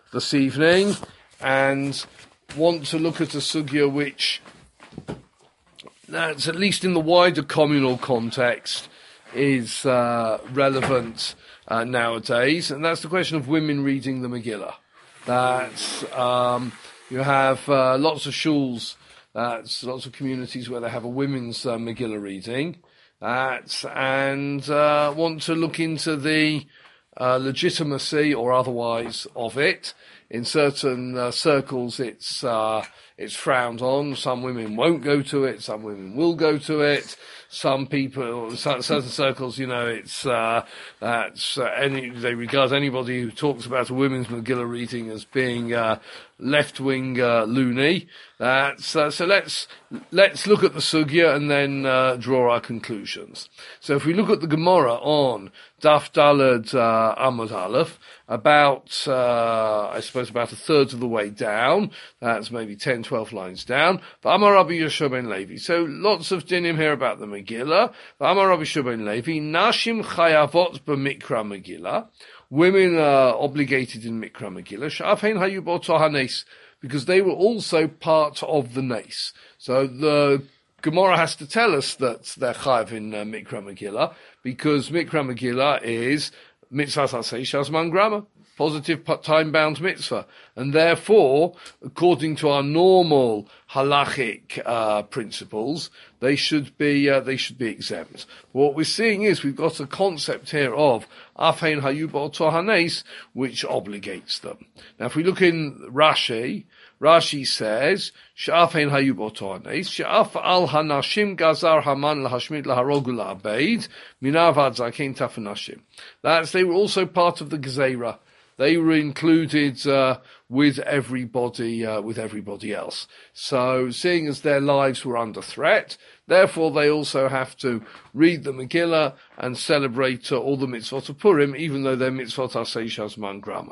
this evening and want to look at a sugya which, that's at least in the wider communal context, is relevant nowadays, and that's the question of women reading the Megillah. That's you have lots of shuls, lots of communities where they have a women's Megillah reading, and want to look into the legitimacy or otherwise of it. In certain circles, it's frowned on. Some women won't go to it. Some women will go to it. Some people, certain circles, they regard anybody who talks about a women's Megillah reading as being left-wing loony. So let's look at the sugya and then draw our conclusions. So if we look at the Gemara on Daf Daled Amud Aleph, about a third of the way down, that's maybe 10, 12 lines down. Amar Rabbi Yehoshua ben Levi. So lots of dinim here about the Megillah. Amar Rabbi Yehoshua ben Levi, Nashim chayavot b'mikra Megillah. Women are obligated in Mikra Megillah, Sha'afein hayu b'oto hanes, because they were also part of the nes. So the Gemara has to tell us that they're chayav in Mikra Megillah, because Mikra Megillah is mitzvah aseh shazman grama, positive time-bound mitzvah, and therefore, according to our normal halachic principles, they should be exempt. What we're seeing is we've got a concept here of afein hayu b'oto hanes, which obligates them. Now, if we look in Rashi says, Sha'afein hayu b'oto hanes, Sha'af al hanashim gazar haman lahashmid laharogu la'abeid, minavad zakein tafanashim. That's, they were also part of the gezerah. They were included with everybody else. So, seeing as their lives were under threat, therefore they also have to read the Megillah and celebrate all the mitzvot of Purim, even though they're mitzvot aseh shazman grama.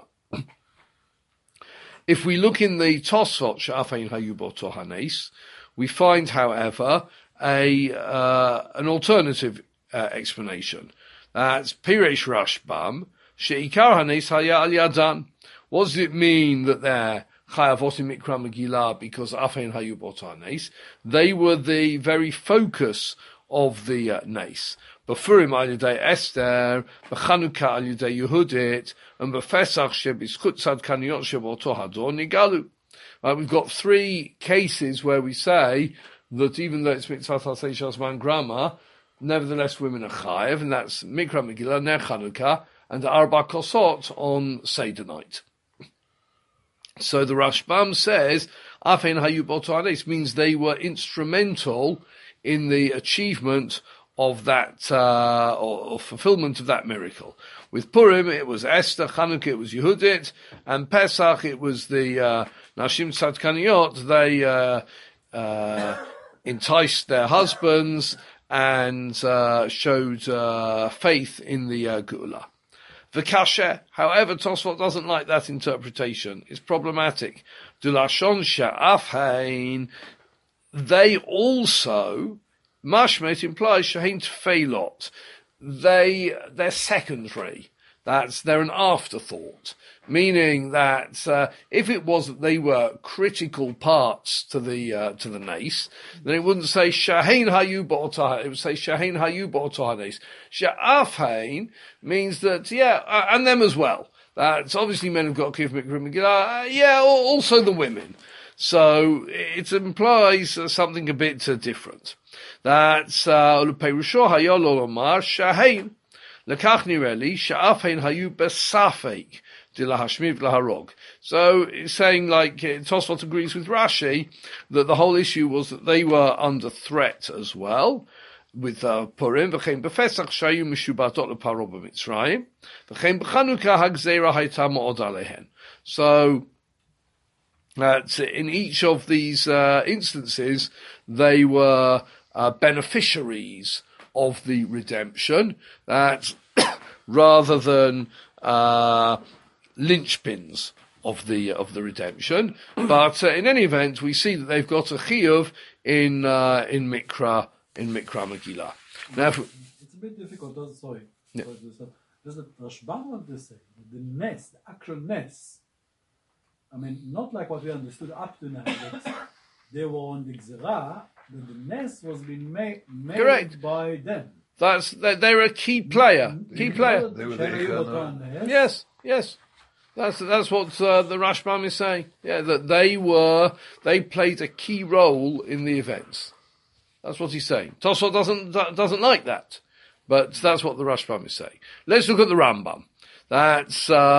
If we look in the Tosfot Sha'afein hayu b'oto hanes, we find, however, an alternative explanation. That's Piresh Rashbam. She'ikar hanes haya al yadan. What does it mean that they're chayavot in Mikra Megillah because afein hayu b'oto hanes? They were the very focus of the nes. B'Purim al yedei Esther, b'Chanukah al yedei Yehudit, and b'Pesach shebizchut tzadkaniyot sheb'oto hador nigalu. We've got three cases where we say that even though it's mitzvah aseh shazman grama, nevertheless women are chayav, and that's Mikra Megillah, Ner Chanukah, and Arba Kosot on Seder night. So the Rashbam says, Afein hayu b'oto hanes means they were instrumental in the achievement of that, or fulfillment of that miracle. With Purim, it was Esther, Chanukah, it was Yehudit, and Pesach, it was the Nashim Tzadkaniyot. They enticed their husbands and showed faith in the Geula. The Kasher, however, Tosfot doesn't like that interpretation. It's problematic. Dulashon sha'afhein, they also, mashmet implies shahin tefilot. They're secondary. They're an afterthought. Meaning that, if it was that they were critical parts to the nes, then it wouldn't say shahin hayu b'oto hanes, it would say shahin hayu b'oto hanes. Sha'afhein means that, and them as well. That's obviously men have got to give Mikra Megillah, also the women. So, it implies something a bit different. That's, Perusho hayol omar shahin. Lekach nireli sha'afhein hayu besafek. So it's saying, like, Tosfot agrees with Rashi that the whole issue was that they were under threat as well with Purim. V'chein b'Pesach shayu mishubatot leparo b'Mitzrayim. V'chein b'Chanukah hagzeira hayta ma'od alehen. So in each of these instances, they were beneficiaries of the redemption. That's rather than linchpins of the redemption, but in any event, we see that they've got a chiyuv in Mikra Megillah. Now, it's a bit difficult. Sorry, yeah. Does the Rashbam want to say the nes, the actual nes, I mean, not like what we understood up to now, that they were on the Gzera, but the Nes was being made Correct. by them. They're a key player. Key player. They were the Yes. Yes. That's what the Rashbam is saying. Yeah, that they played a key role in the events. That's what he's saying. Tosfot doesn't like that, but that's what the Rashbam is saying. Let's look at the Rambam. That's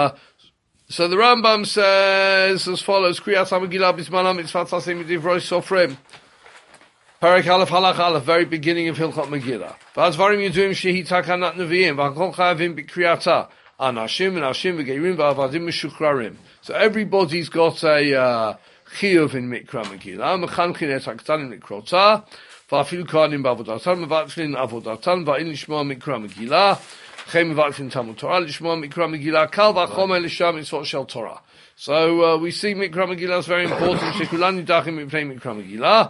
so the Rambam says as follows: Kriyat HaMegillah Bismanam Mitzvat Tasim Divrei Sofrim. Parak Aleph Halach Aleph, very beginning of Hilchot Megillah. V'azvarim Yuduim Shehi Takanat Nevi'im V'Kol Chayavim B'Kriyata Anashim V'Nashim V'Geirim V'Avadim Meshukrarim. So everybody's got a chiyuv in Mikra Megillah. Mechanchin et Haktanim Likrota V'Afilu Kohanim B'Avodatam V'Atzlin Avodatam V'In Lishma Mikra Megillah Chem V'Atzlin Talmud Torah Lishma Mikra Megillah Kal V'Chomer Lisham Mitzvot Shel Torah. So we see Mikra Megillah is very important. Shekulan Yidachim Mipnei Mikra Megillah.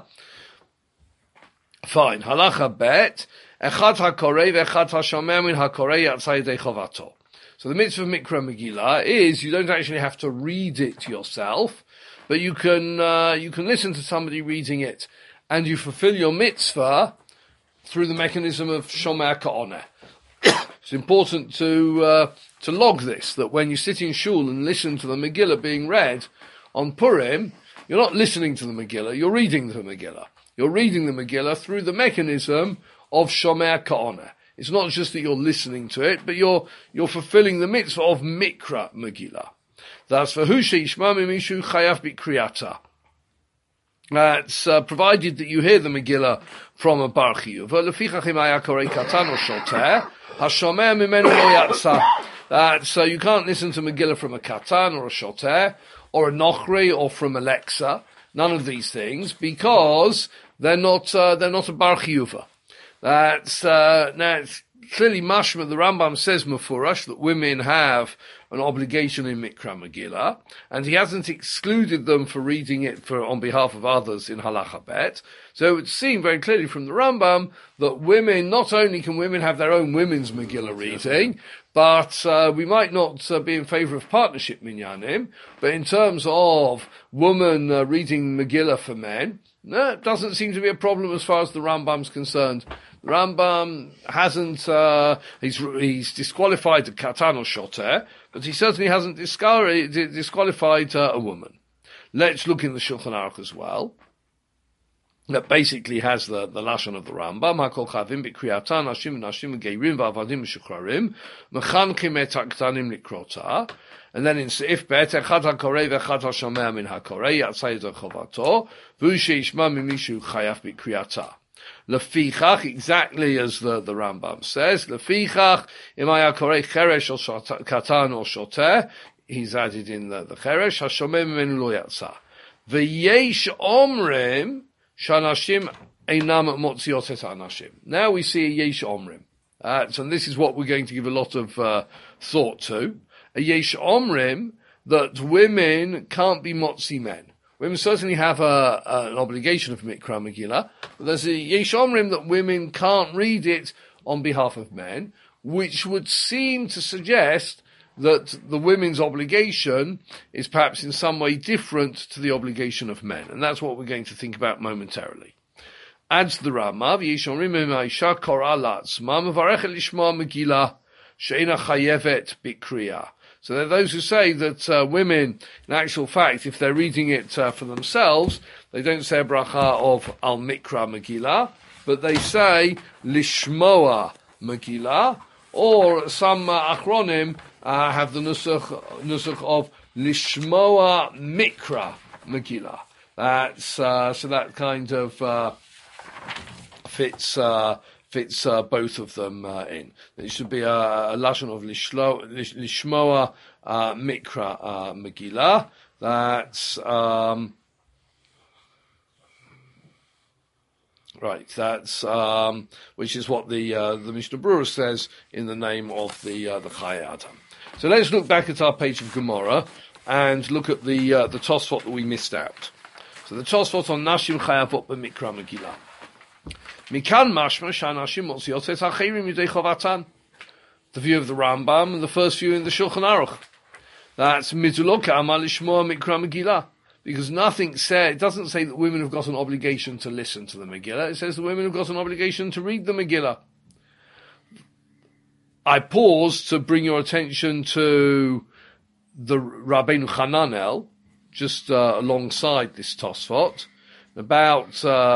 Fine. Halacha bet. Echad hakorei ve'echad hashomer min hakorei yatzai yedei chovato. So the mitzvah of Mikra Megillah is you don't actually have to read it yourself, but you can listen to somebody reading it, and you fulfill your mitzvah through the mechanism of shomer ka'oneh. It's important to log this, that when you sit in shul and listen to the Megillah being read on Purim, you're not listening to the Megillah, you're reading the Megillah. You're reading the Megillah through the mechanism of Shomer Ka'oneh. It's not just that you're listening to it, but you're fulfilling the mitzvah of Mikra Megillah. That's for Hu she'yishma mimishu chayav b'kriyata. That's provided that you hear the Megillah from a bar chiyuv. Lefichach im haya korei katan or shoter, hashomer mimenu lo yatsa. So you can't listen to Megillah from a katan or a shoter, or a nochri, or from Alexa. None of these things, because they're not a bar chiyuva. That's now it's clearly mashma. The Rambam says mufurash that women have an obligation in Mikra Megillah, and he hasn't excluded them for reading it on behalf of others in Halacha Bet. So it would seem very clearly from the Rambam that women, not only can women have their own women's Megillah reading, but we might not be in favour of partnership minyanim, but in terms of woman reading Megillah for men, no, it doesn't seem to be a problem as far as the Rambam's concerned. The Rambam hasn't, he's disqualified the Katan or Shoter, but he certainly hasn't disqualified a woman. Let's look in the Shulchan Aruch as well. That basically has the lashon of the Rambam. Hakol chavim b'kriyatan nashim v'nashim v'geirim v'avadim v'shukrarim mechanchim et haktanim likrota. And then in Seif Bet, echad hakorei v'echad hashomer min hakorei yatzai yedei chovato v'hu she'yishma mimishu chayav b'kriyata. Lefichach, exactly as the Rambam says, lefichach im haya korei cheresh or katan or shoter, he's added in the cheresh, hashomer mimenu lo yatzah. V'yesh omrim Shanashim einam motziot et anashim. Now we see a yesh omrim. And this is what we're going to give a lot of thought to. A yesh omrim, that women can't be motzi men. Women certainly have an obligation of Mikra Megillah, but there's a yesh omrim that women can't read it on behalf of men, which would seem to suggest that the women's obligation is perhaps in some way different to the obligation of men. And that's what we're going to think about momentarily. Adds the Rama, so there are those who say that women, in actual fact, if they're reading it for themselves, they don't say a bracha of Al Mikra Megillah, but they say Lishmoa Megillah, or some achronim have the nusach of Lishmoa Mikra Megillah. That's so that kind of fits both of them in. It should be a lashon of Lishmoa Mikra Megillah. That's right. That's which is what the Mishnah Berurah says in the name of the Chayei Adam. So let's look back at our page of Gemara and look at the Tosfot that we missed out. So the Tosfot on Nashim Chayavot b'Mikra Megillah. Mikan mashma shanashim motziot et hachirim yidei chovatan. The view of the Rambam and the first view in the Shulchan Aruch. That's Miduloka Amal Lishmoa Mikra Megillah. Because it doesn't say that women have got an obligation to listen to the Megillah. It says that women have got an obligation to read the Megillah. I pause to bring your attention to the Rabbeinu Hananel, just alongside this Tosfot, about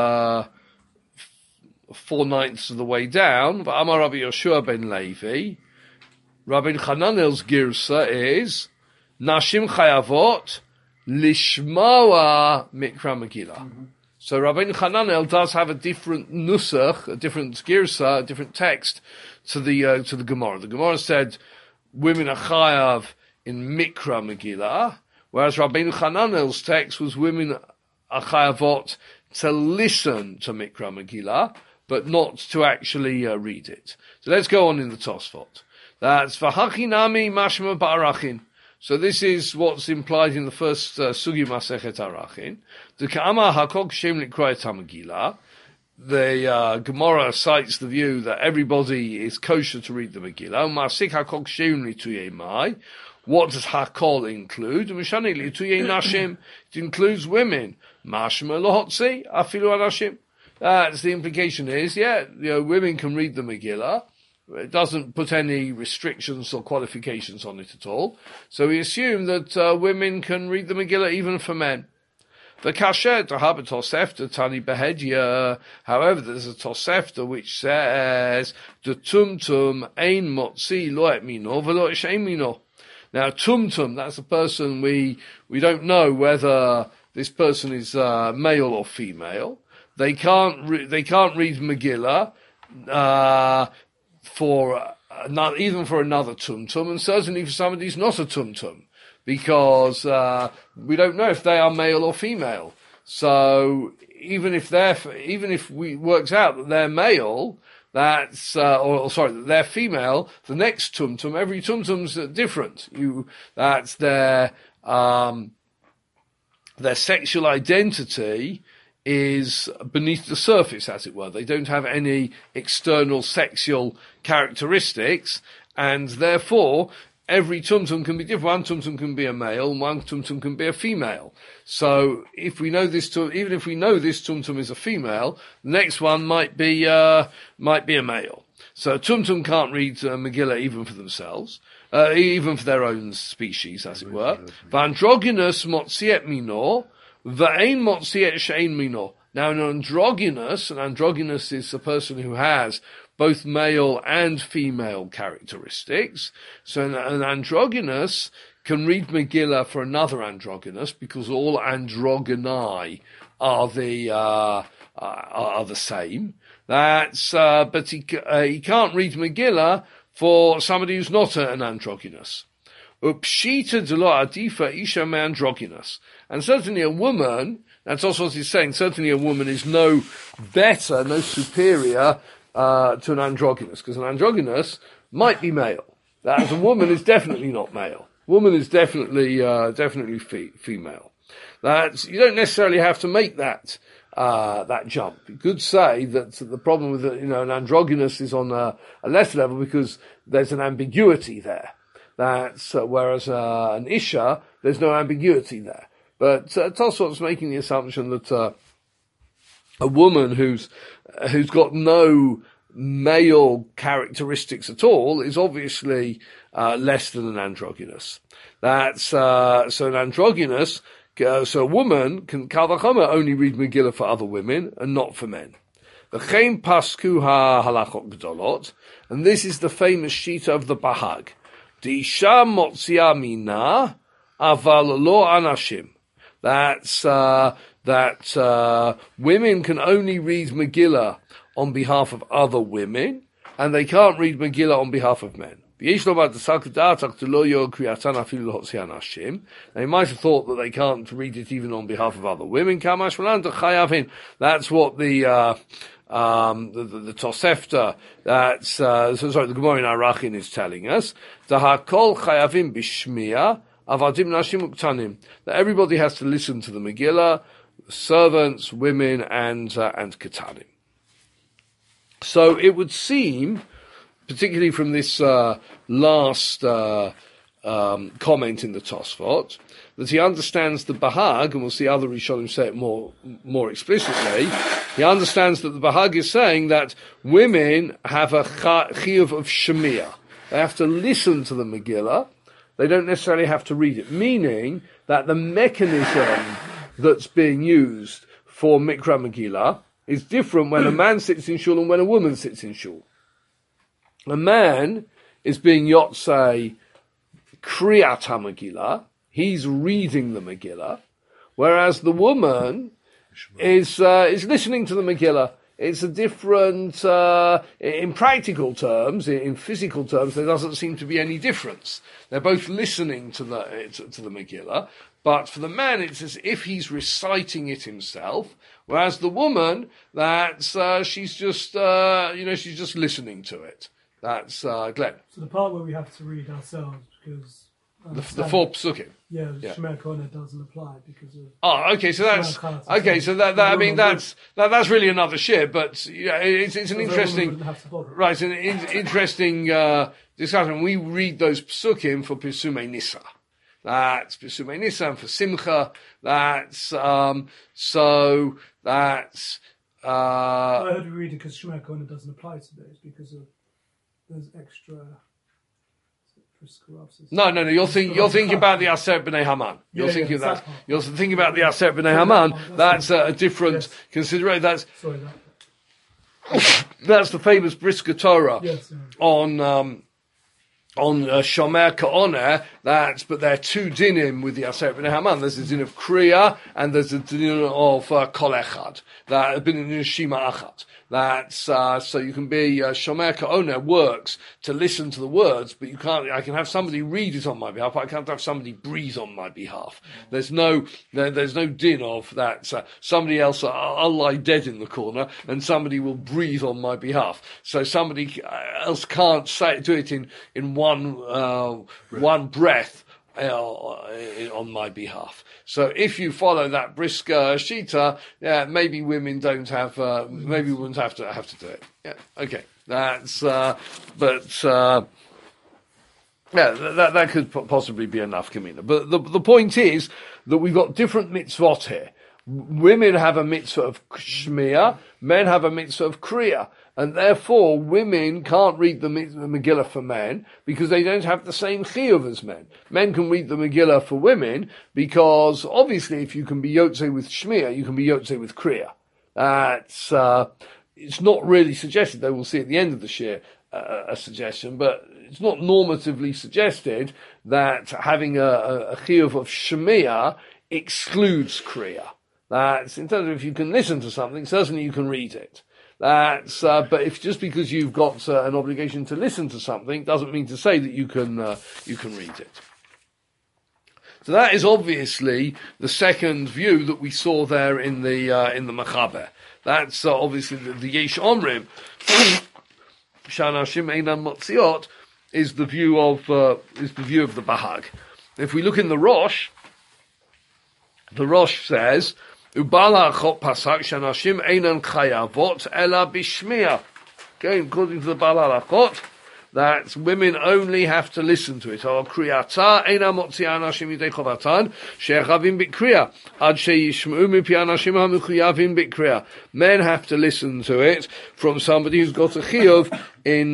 4/9 of the way down. Amar Rabbi Yoshua ben Levi, Rabbeinu Hananel's girsa is Nashim Chayavot Lishmoa Mikra Megillah. So Rabbeinu Hananel does have a different nusach, a different girsa, a different text to the Gemara. The Gemara said women are chayav in Mikra Megillah, whereas Rabbeinu Hananel's text was women are chayavot to listen to Mikra Megillah, but not to actually read it. So let's go on in the Tosfot. That's v'hachinami mashma ba'arachin. So this is what's implied in the first Sugi Masechet Arachin. The Ka'ama Hakok Shem Likroet HaMegillah. The Gemara cites the view that everybody is kosher to read the Megillah. Ma'asik Hakok Shem Lituyei Mai. What does Hakol include? Mishani Lituyei Nashim. It includes women. Mashma Lohotzi Afilu Anashim. That's the implication is, women can read the Megillah. It doesn't put any restrictions or qualifications on it at all. So we assume that women can read the Megillah even for men. The kasher to have a tosefta tani behedya. However, there's a tosefta which says the tumtum ein motzi lo et mino v'lo et shein mino. Now tumtum, that's a person we don't know whether this person is male or female. They can't read Megillah. Even for another tumtum, and certainly for somebody who's not a tumtum, because we don't know if they are male or female. So even if we works out that they're male, that they're female, the next tumtum, every tumtum's different. That's their sexual identity is beneath the surface, as it were. They don't have any external sexual characteristics, and therefore every tumtum can be different. One tumtum can be a male, and one tumtum can be a female. So even if we know this tumtum is a female, the next one might be a male. So tumtum can't read Megillah even for themselves, even for their own species, as it were. Vandroginus motziet minor. V'ein motziet she'ein mino. Now, an androgynous is a person who has both male and female characteristics. So an androgynous can read Megillah for another androgynous because all androgyni are the same. But he can't read Megillah for somebody who's not an androgynous. Upshita de lo adifa isha me androgynous. And certainly a woman, that's also what he's saying, certainly a woman is no better, no superior to an androgynous, because an androgynous might be male. That a woman is definitely not male. Woman is definitely female. You don't necessarily have to make that jump. You could say that the problem with an androgynous is on a less level because there's an ambiguity there. Whereas an isha, there's no ambiguity there. But Tosfot's making the assumption that a woman who's got no male characteristics at all is obviously less than an androgynous. So an androgynous, so a woman can kal v'chomer only read Megillah for other women and not for men. V'chein pasku ha-halachot gdolot, and this is the famous shita of the Bahag. D'isha motzia mina, aval lo anashim. That women can only read Megillah on behalf of other women, and they can't read Megillah on behalf of men. They might have thought that they can't read it even on behalf of other women. That's what the Tosefta, the Gemara in Arachin is telling us. That everybody has to listen to the Megillah, servants, women, and Ketanim. So it would seem, particularly from this last comment in the Tosfot, that he understands the Bahag, and we'll see other Rishonim say it more explicitly. He understands that the Bahag is saying that women have a chiyuv of shemiyah. They have to listen to the Megillah. They don't necessarily have to read it, meaning that the mechanism that's being used for Mikra Megillah is different when a man sits in shul and when a woman sits in shul. A man is being yotzei Kriyat HaMegillah, he's reading the Megillah, whereas the woman is listening to the Megillah. It's a different, in practical terms, in physical terms, there doesn't seem to be any difference. They're both listening to the Megillah, but for the man, it's as if he's reciting it himself, whereas the woman, she's just listening to it. That's Glenn. So the part where we have to read ourselves, because the four psukim. Yeah, Shemir Kona doesn't apply because of. Oh, okay. So that's that's really another shir, but it's an interesting, right? It's an interesting discussion. We read those psukim for Pesumei Nisa. That's Pesumei Nisa, and for Simcha. That's I heard we read it because Shemir Kona doesn't apply to those because of there's extra. No. You're thinking about the Aseret B'nai Haman. You're thinking about the Aseret B'nai Haman. That's a different consideration. That's the famous Brisker Torah on Shomer Ka'oner. But there are two dinim with the Aseret B'nai Haman. There's a din of Kriya and there's a din of Kol Echad. That have been in Shima Achat. That's so you can be Shomer Ka'oner works to listen to the words, but you can't. I can have somebody read it on my behalf. But I can't have somebody breathe on my behalf. There's no din of that. Somebody else, I'll lie dead in the corner, and somebody will breathe on my behalf. So somebody else can't do it in one breath. On my behalf. So if you follow that brisker shita, maybe women don't have, maybe wouldn't have to do it. Yeah, okay. That's, that could possibly be enough, Kamina. But the point is that we've got different mitzvot here. Women have a mitzvah of shmiyah, men have a mitzvah of kriya. And therefore, women can't read the Megillah for men because they don't have the same chiyuv as men. Men can read the Megillah for women because, obviously, if you can be yotzei with shmiyah, you can be yotzei with kriya. It's not really suggested, though we'll see at the end of the shir a suggestion, but it's not normatively suggested that having a chiyuv of shmiyah excludes kriya. That's, in terms of if you can listen to something, certainly you can read it. That's, but if just because you've got an obligation to listen to something doesn't mean to say that you can read it. So that is obviously the second view that we saw there in the Machaber. That's obviously the Yesh Omrim. Shanashim Einan Motziot is the view of the Bahag. If we look in the Rosh says. Ubala Achot Pasak Shanashim Einan Chayavot Ela Bishmiya. Okay, according to the Bala Achot, that women only have to listen to it. Or Kriyata Eina Motzia Anashim Yidei Chovatan She'echavim B'Kriya Ad She'yishma'u Mipi Anashim HaMechuyavim B'Kriya. Men have to listen to it from somebody who's got a chiyuv in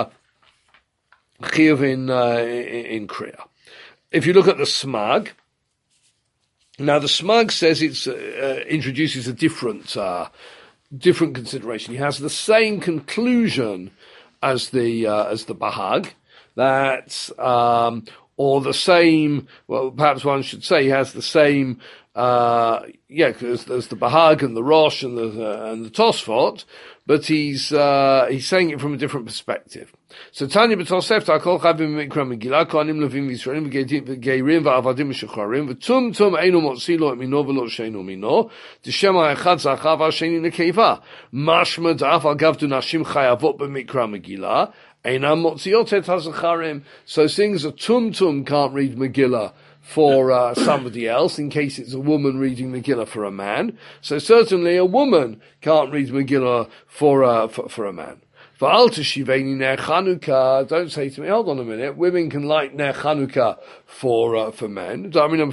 Kriya. If you look at the Smag. Now the Smag says it's introduces a different consideration. He has the same conclusion as the Bahag, that or the same. Well, perhaps one should say he has the same. Because there's the Bahag and the Rosh and the Tosfot, but he's saying it from a different perspective. So Tanya b'Tosefta kol chavim mikra Megillah kohanim levim Yisraelim v'geirim v'avadim v'shucharim v'tum einu motzi lo mino v'lo sheinu mino d'shem ha'echad zachav ha'sheni nekeva mashma da'af al gav du nashim chayavot b'mikra Megillah einam motziot et hazacharim. So seeing as a tum can't read Megillah for somebody else, in case it's a woman reading Megillah for a man, so certainly a woman can't read Megillah for a man. V'al teshiveni ner Chanukah. Don't say to me, hold on a minute. Women can light ner Chanukah for men.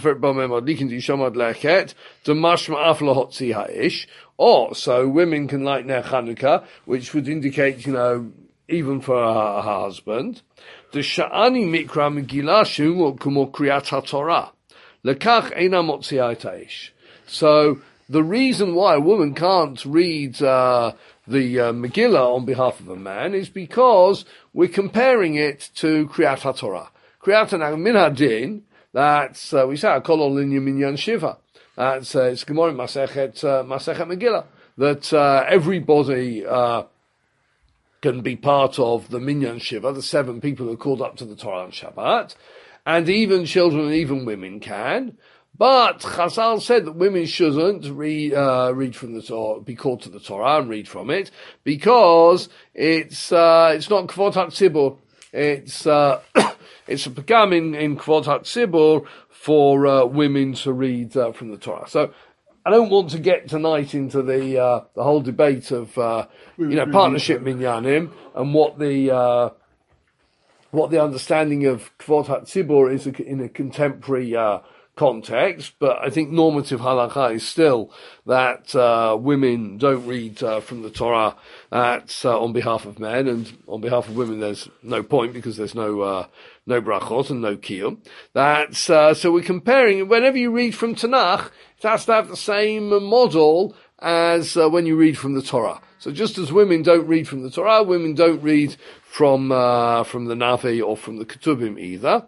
Or so women can light ner Chanukah, which would indicate, even for her husband. The sha'ani mikra megillah shu kumo kriyat haTorah. Lekach eina motzia et ha'esh. So the reason why a woman can't read the Megillah on behalf of a man is because we're comparing it to Kriyat HaTorah. Kriyat min hadin, that's, we say, Kol Linya Minyan Shiva. That's, it's Gemara Masechet Megillah. That, everybody, can be part of the Minyan Shiva, the 7 people who are called up to the Torah on Shabbat. And even children and even women can. But Chazal said that women shouldn't read from the Torah, be called to the Torah and read from it, because it's not Kvod HaTzibur. It's a pagam in Kvod HaTzibur for women to read from the Torah. So I don't want to get tonight into the whole debate of partnership minyanim and what the understanding of Kvod HaTzibur is in a contemporary context, but I think normative halakha is still that women don't read from the Torah on behalf of men, and on behalf of women there's no point because there's no brachot and no kiyum. So we're comparing, whenever you read from Tanakh, it has to have the same model as when you read from the Torah. So just as women don't read from the Torah, women don't read from the Navi or from the Ketubim either.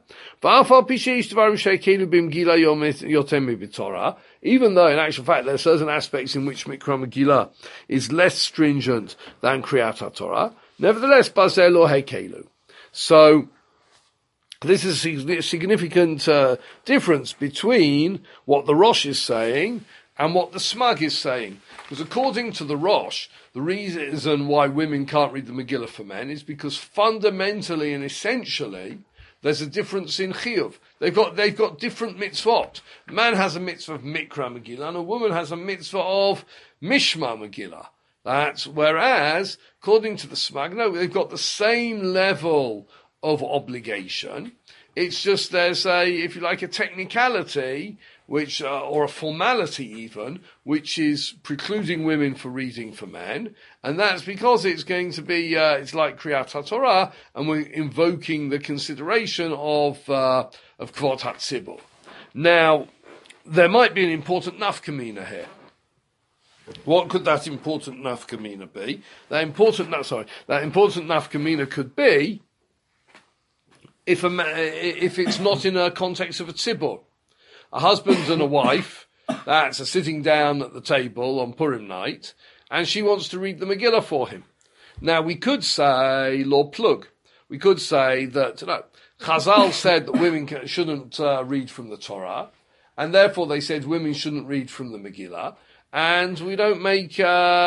Even though in actual fact there are certain aspects in which Mikra Megillah is less stringent than Kriyat HaTorah, nevertheless, Bazel lo Hekelu. So this is a significant difference between what the Rosh is saying and what the Smag is saying. Because according to the Rosh, the reason why women can't read the Megillah for men is because fundamentally and essentially there's a difference in chiyuv. They've got different mitzvot. A man has a mitzvah of Mikra Megillah and a woman has a mitzvah of Mishma Megillah. Whereas, according to the Smag, no, they've got the same level of obligation. It's just there's a technicality, which, or a formality even, which is precluding women for reading for men, and that's because it's going to be, it's like Kriyat HaTorah, and we're invoking the consideration of Kvod HaTzibur. Now, there might be an important nafkamina here. What could that important nafkamina be? That important nafkamina could be if it's not in a context of a tzibur. A husband and a wife, that's a sitting down at the table on Purim night, and she wants to read the Megillah for him. Now, we could say, Lord Plug, we could say that, Chazal said that women shouldn't read from the Torah, and therefore they said women shouldn't read from the Megillah, and we don't make,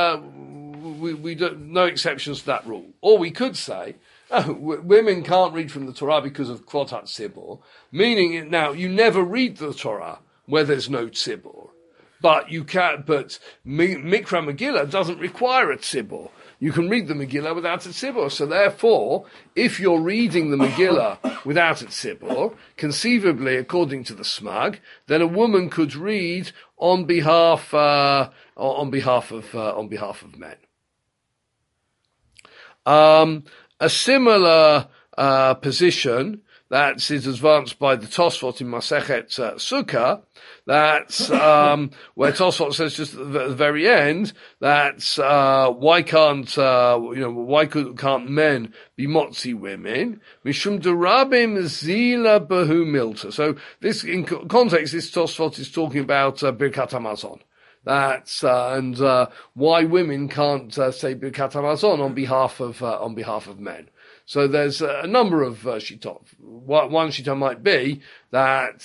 no exceptions to that rule. Or we could say, women can't read from the Torah because of Kvod HaTzibur, meaning now you never read the Torah where there's no tzibur, but you can. But Mikra Megillah doesn't require a tzibur. You can read the Megillah without a tzibur. So therefore, if you're reading the Megillah without a tzibur, conceivably, according to the Smag, then a woman could read on behalf of men. A similar position that is advanced by the Tosfot in Masechet Sukkah, that's where Tosfot says just at the very end that why can't men be motzi women? Mishum derabim zila behu milta. So this, in context, this Tosfot is talking about Birkat Hamazon. That's and why women can't say Birkat Hamazon on behalf of men. So there's a number of shitot. One shitot might be that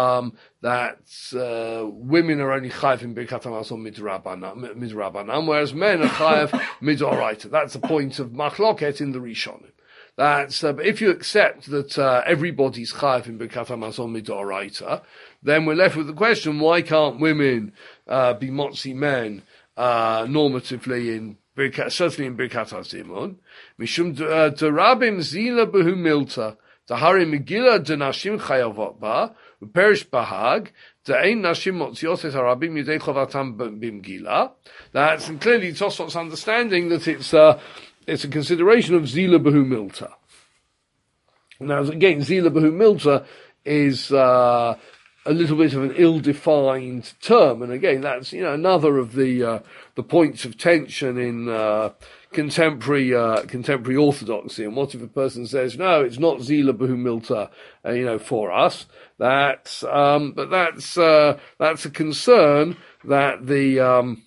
women are only chayav in Birkat Hamazon midrabanan, whereas men are chayav midoraita. That's the point of machloket in the Rishonim. That's but if you accept that everybody's chayav in Birkat Hamazon midoraita, then we're left with the question: why can't women be motzi men normatively certainly in Birkat HaZimun, Mishum Derabim Zila Behu Milta, Dahari Megillah Denashim Chayavot Ba, Perish Bahag, De'ein Nashim Motziot Et Harabim Yudei Chovatam Bimgila. That's clearly Tosfot's understanding that it's a consideration of Zila Behu Milta. Now, again, Zila Behu Milta is a little bit of an ill-defined term, and again, that's another of the points of tension in contemporary orthodoxy. And what if a person says, "No, it's not Zila Behu Milta," for us? But that's a concern that the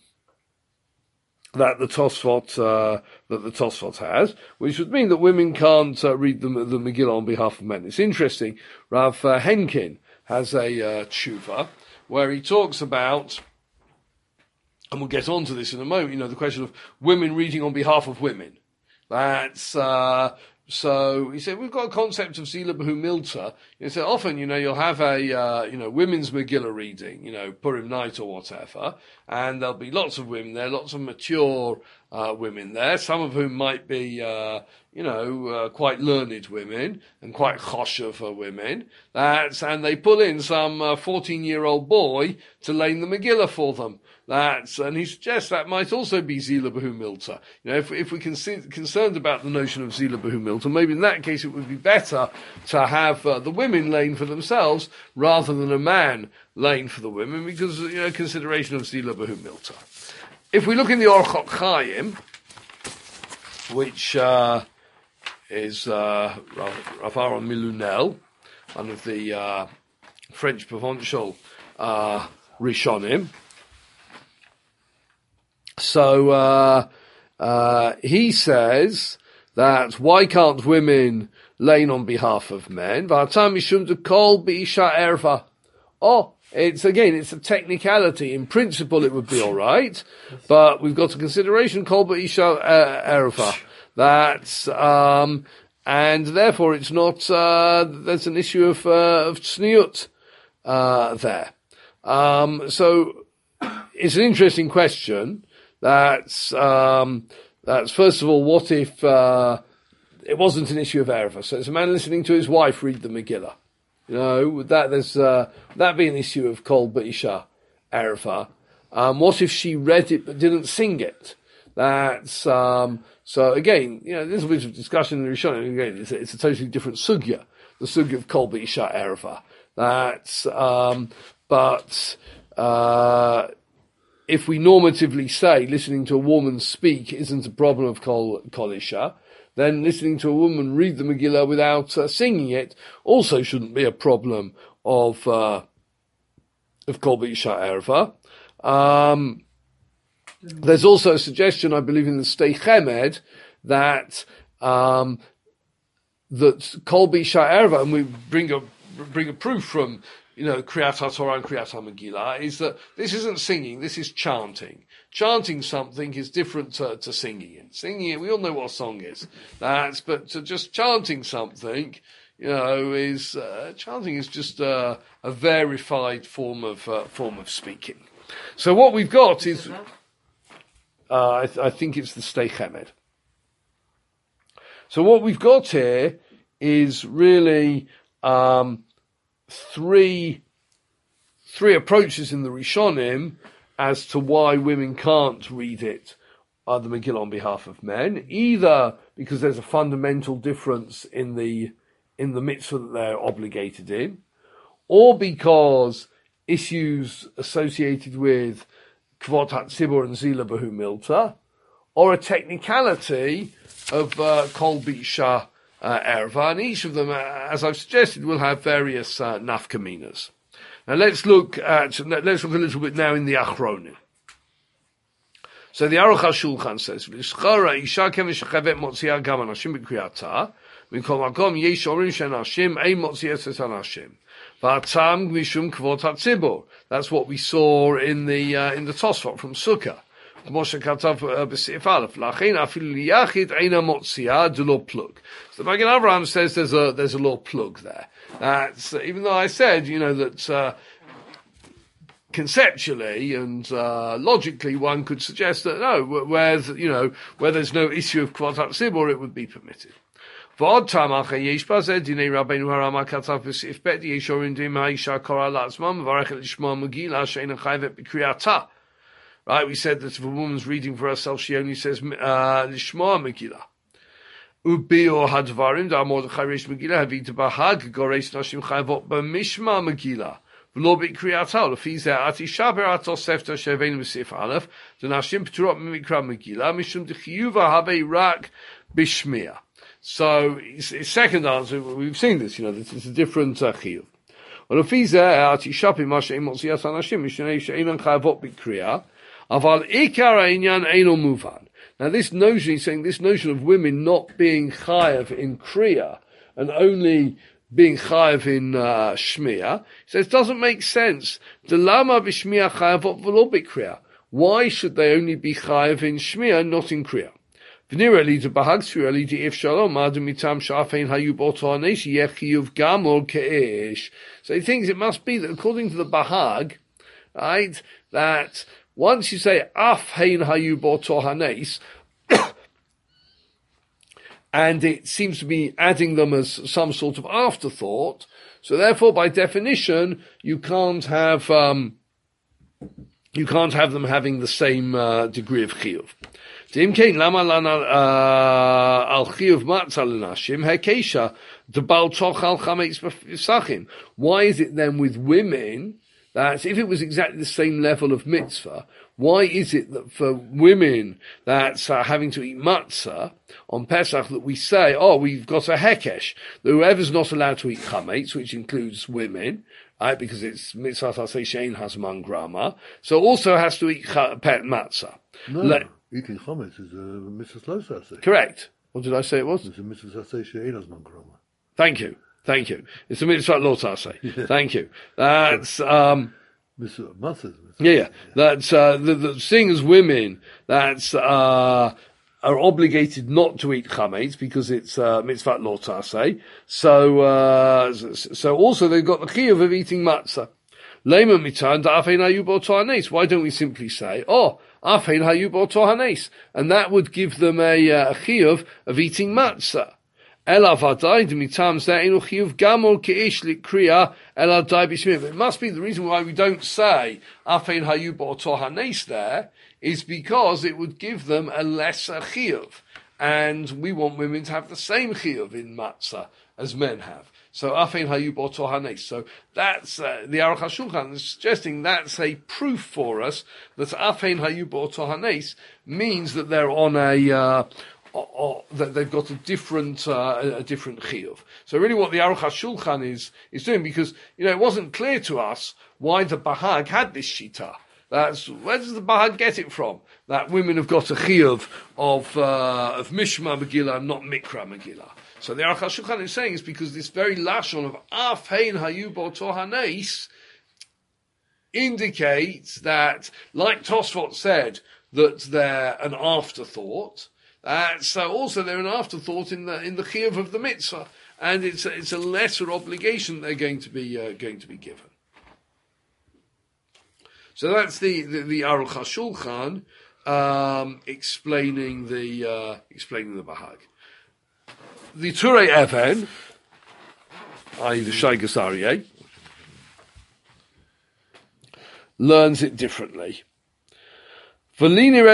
Tosfot has, which would mean that women can't read the Megillah on behalf of men. It's interesting. Rav Henkin has a tshuva where he talks about, and we'll get on to this in a moment, the question of women reading on behalf of women. That's so he said we've got a concept of Zila Behu Milta. He said often, you'll have a women's Megillah reading, Purim night or whatever, and there'll be lots of women there, lots of mature women there, some of whom might be quite learned women and quite choshev women. And they pull in some 14-year-old boy to learn the Megillah for them. And he suggests that might also be Zila Behu Milta. If we're concerned about the notion of Zila Behu Milta, maybe in that case it would be better to have the women laying for themselves rather than a man laying for the women, because consideration of Zila Behu Milta. If we look in the Orchot Chaim, which is Rav Aaron Milunel, one of the French provincial Rishonim. So he says that why can't women lane on behalf of men? It's a technicality. In principle, it would be all right, but we've got a consideration kol b'isha erva. That's and therefore it's not. There's an issue of tzniut there. So it's an interesting question. That's first of all, what if it wasn't an issue of erva? So it's a man listening to his wife read the Megillah. Would that be an issue of kol b'isha erva? What if she read it but didn't sing it? That's so again, a little bit of discussion in the Rishonim. Again, it's a totally different sugya, the sugya of kol b'isha erva. That's if we normatively say listening to a woman speak isn't a problem of kol isha, then listening to a woman read the Megillah without singing it also shouldn't be a problem of kol b'isha erva. There's also a suggestion, I believe, in the Stei Chemed that kol b'isha erva, and we bring a proof from Kriyat HaTorah and Kriyat HaMegillah, is that this isn't singing, this is chanting. Chanting something is different to singing it. Singing it, we all know what a song is. But just chanting something, is chanting is just a verified form of speaking. So what we've got is, I think it's the Stei Chemed. So what we've got here is really three approaches in the Rishonim as to why women can't read it, the Megillah on behalf of men, either because there's a fundamental difference in the mitzvah that they're obligated in, or because issues associated with Kvod HaTzibur and Zila Behu Milta, or a technicality of kol b'isha erva, and each of them, as I've suggested, will have various nafkaminas. Now let's look a little bit now in the Achronim. So the Aruch HaShulchan says, "V'ishchara isha keveshechevet motzia gam anashim b'kriyata, v'kol makom yesh orim shenashim ein motzias es anashim, v'atam mishum kvod hatzibur." That's what we saw in the Tosfot from Sukkah. Moshe Katav b'Seif Aleph, Lachin afil liyachid eina motzia de lo plug. So the Magen Avraham says there's a law plug there. That's even though I said that conceptually and logically, one could suggest that no, where there's no issue of kvatat sibor, it would be permitted. ועוד טעם אחר יש בזה דיני רבנו הרמ"א כתב בסעיף ב' יש אומרים האישה קוראה לעצמה מברכת לשמוע מגילה שאינה חייבת בקריאתה. Right, we said that if a woman's reading for herself, she only says לשמוע מגילה. וביאור הדברים דאמר מרדכי ריש מגילה הביא בהאג גורס נשים חייבות במשמע מגילה ולא בקריאתה. לפי זה התשבר התוספתא שהבאנו בסעיף א' דנשים פטורות ממקרא מגילה משום דחיובה הווה רק בשמיע. So, his second answer, we've seen this, this is a different chiyuv. ולפי זה, התשאפי מה שאין מוציאת אנשים, משנה שאינן חייבות בקריאה, אבל עיקר העניין אינו מובן. Now this notion, he's saying this notion of women not being chayav in kriya, and only being chayav in shmiya, he says, doesn't make sense. Delama b'shmiya chayavot v'lo b'kriya. Why should they only be chayav in shmiya, not in kriya? So he thinks it must be that according to the Bahag, right, that once you say af hein hayu boto hanes, and it seems to be adding them as some sort of afterthought, so therefore by definition you can't have them having the same degree of chiyuv. Why is it then with women that if it was exactly the same level of mitzvah, why is it that for women that's having to eat matzah on Pesach that we say, we've got a hekesh, that whoever's not allowed to eat chametz, which includes women, right, because it's mitzvah tasei shein hazman grama, so also has to eat matzah. No. Eating chametz is a mitzvah lo saseh. Correct. What did I say it was? It's a mitzvah saseh she'ein hazman grama. Thank you. It's a mitzvah lo saseh. Yeah. Thank you. That's mitzvah matzah. Yeah. That's the seeing as women that's are obligated not to eat chametz because it's mitzvah lo saseh. So also they've got the chiyuv of eating matzah. Why don't we simply say, Afein hayu boto hanes, and that would give them a chiyuv of eating matzah. Ela vadai d'mitam ze'enu chiyuv gamol keish likriya ela dai b'shmir. It must be the reason why we don't say Afein hayu boto hanes there is because it would give them a lesser chiyuv, and we want women to have the same chiyuv in matzah as men have. So afein hayu boto hanes. So that's the Aruch HaShulchan is suggesting that's a proof for us that afein hayu boto hanes means that they're on that they've got a different chiyuv. So really, what the Aruch HaShulchan is doing, because it wasn't clear to us why the Bahag had this shita. Where does the Bahag get it from? That women have got a chiyuv of Mishma Megillah, not Mikra Megillah. So the Aruch HaShulchan is saying it's because this very lashon of af hein hayu boto hanes indicates that, like Tosfot said, that they're an afterthought. So also they're an afterthought in the chiyuv of the mitzvah, and it's a lesser obligation they're going to be given. So that's the Aruch HaShulchan explaining the Bahag. The Turei Even, i.e. the Shaigas Aryeh, learns it differently. So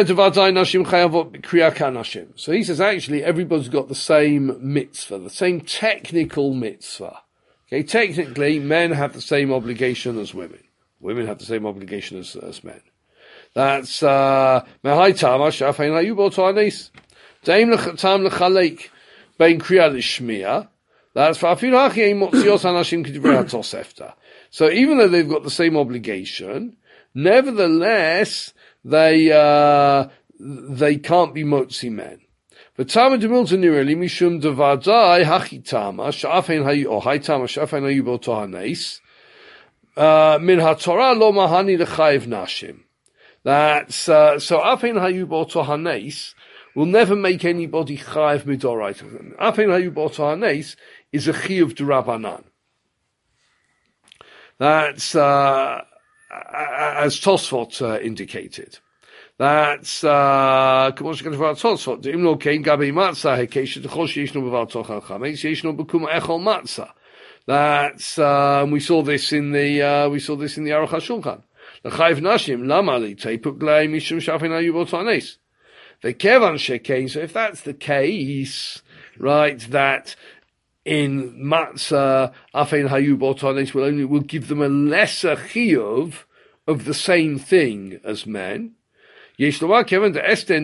he says actually everybody's got the same mitzvah, the same technical mitzvah. Okay, technically men have the same obligation as women. Women have the same obligation as men. That's Mehai Tama Shafein Hayubo Toanis. Daim Tam Lechalek. Bein kriya lishmiya. That's fa'afil hachi ein motzios hanashim k'divrei hatosefta. So even though they've got the same obligation, nevertheless they can't be motzi men. V'tama demilta nireli mishum devadai hachi tama sha'afein hayu or hai tama sha'afein hayu bo tohanes min haTorah lo mahani lechayev nashim. That's so afein hayu bo tohanes will never make anybody chayav midoraita. Afein hayu boto hanes is a chiyuv d'Rabbanan. That's as Tosfot indicated. That's כמו שכתוב Tosfot. אם לא כן, גבי מצה, היקש שתכל שישנו בבעל תוכן חמץ, שישנו בקום אכול מצה. That's we saw this in the Aruch HaShulchan. L'chayv nashim lama li teipuk lei mishum shafin hayu botanes. The kevan shekain. So if that's the case, right, that in matzah afin hayu botanes will give them a lesser chiyuv of the same thing as men. So everybody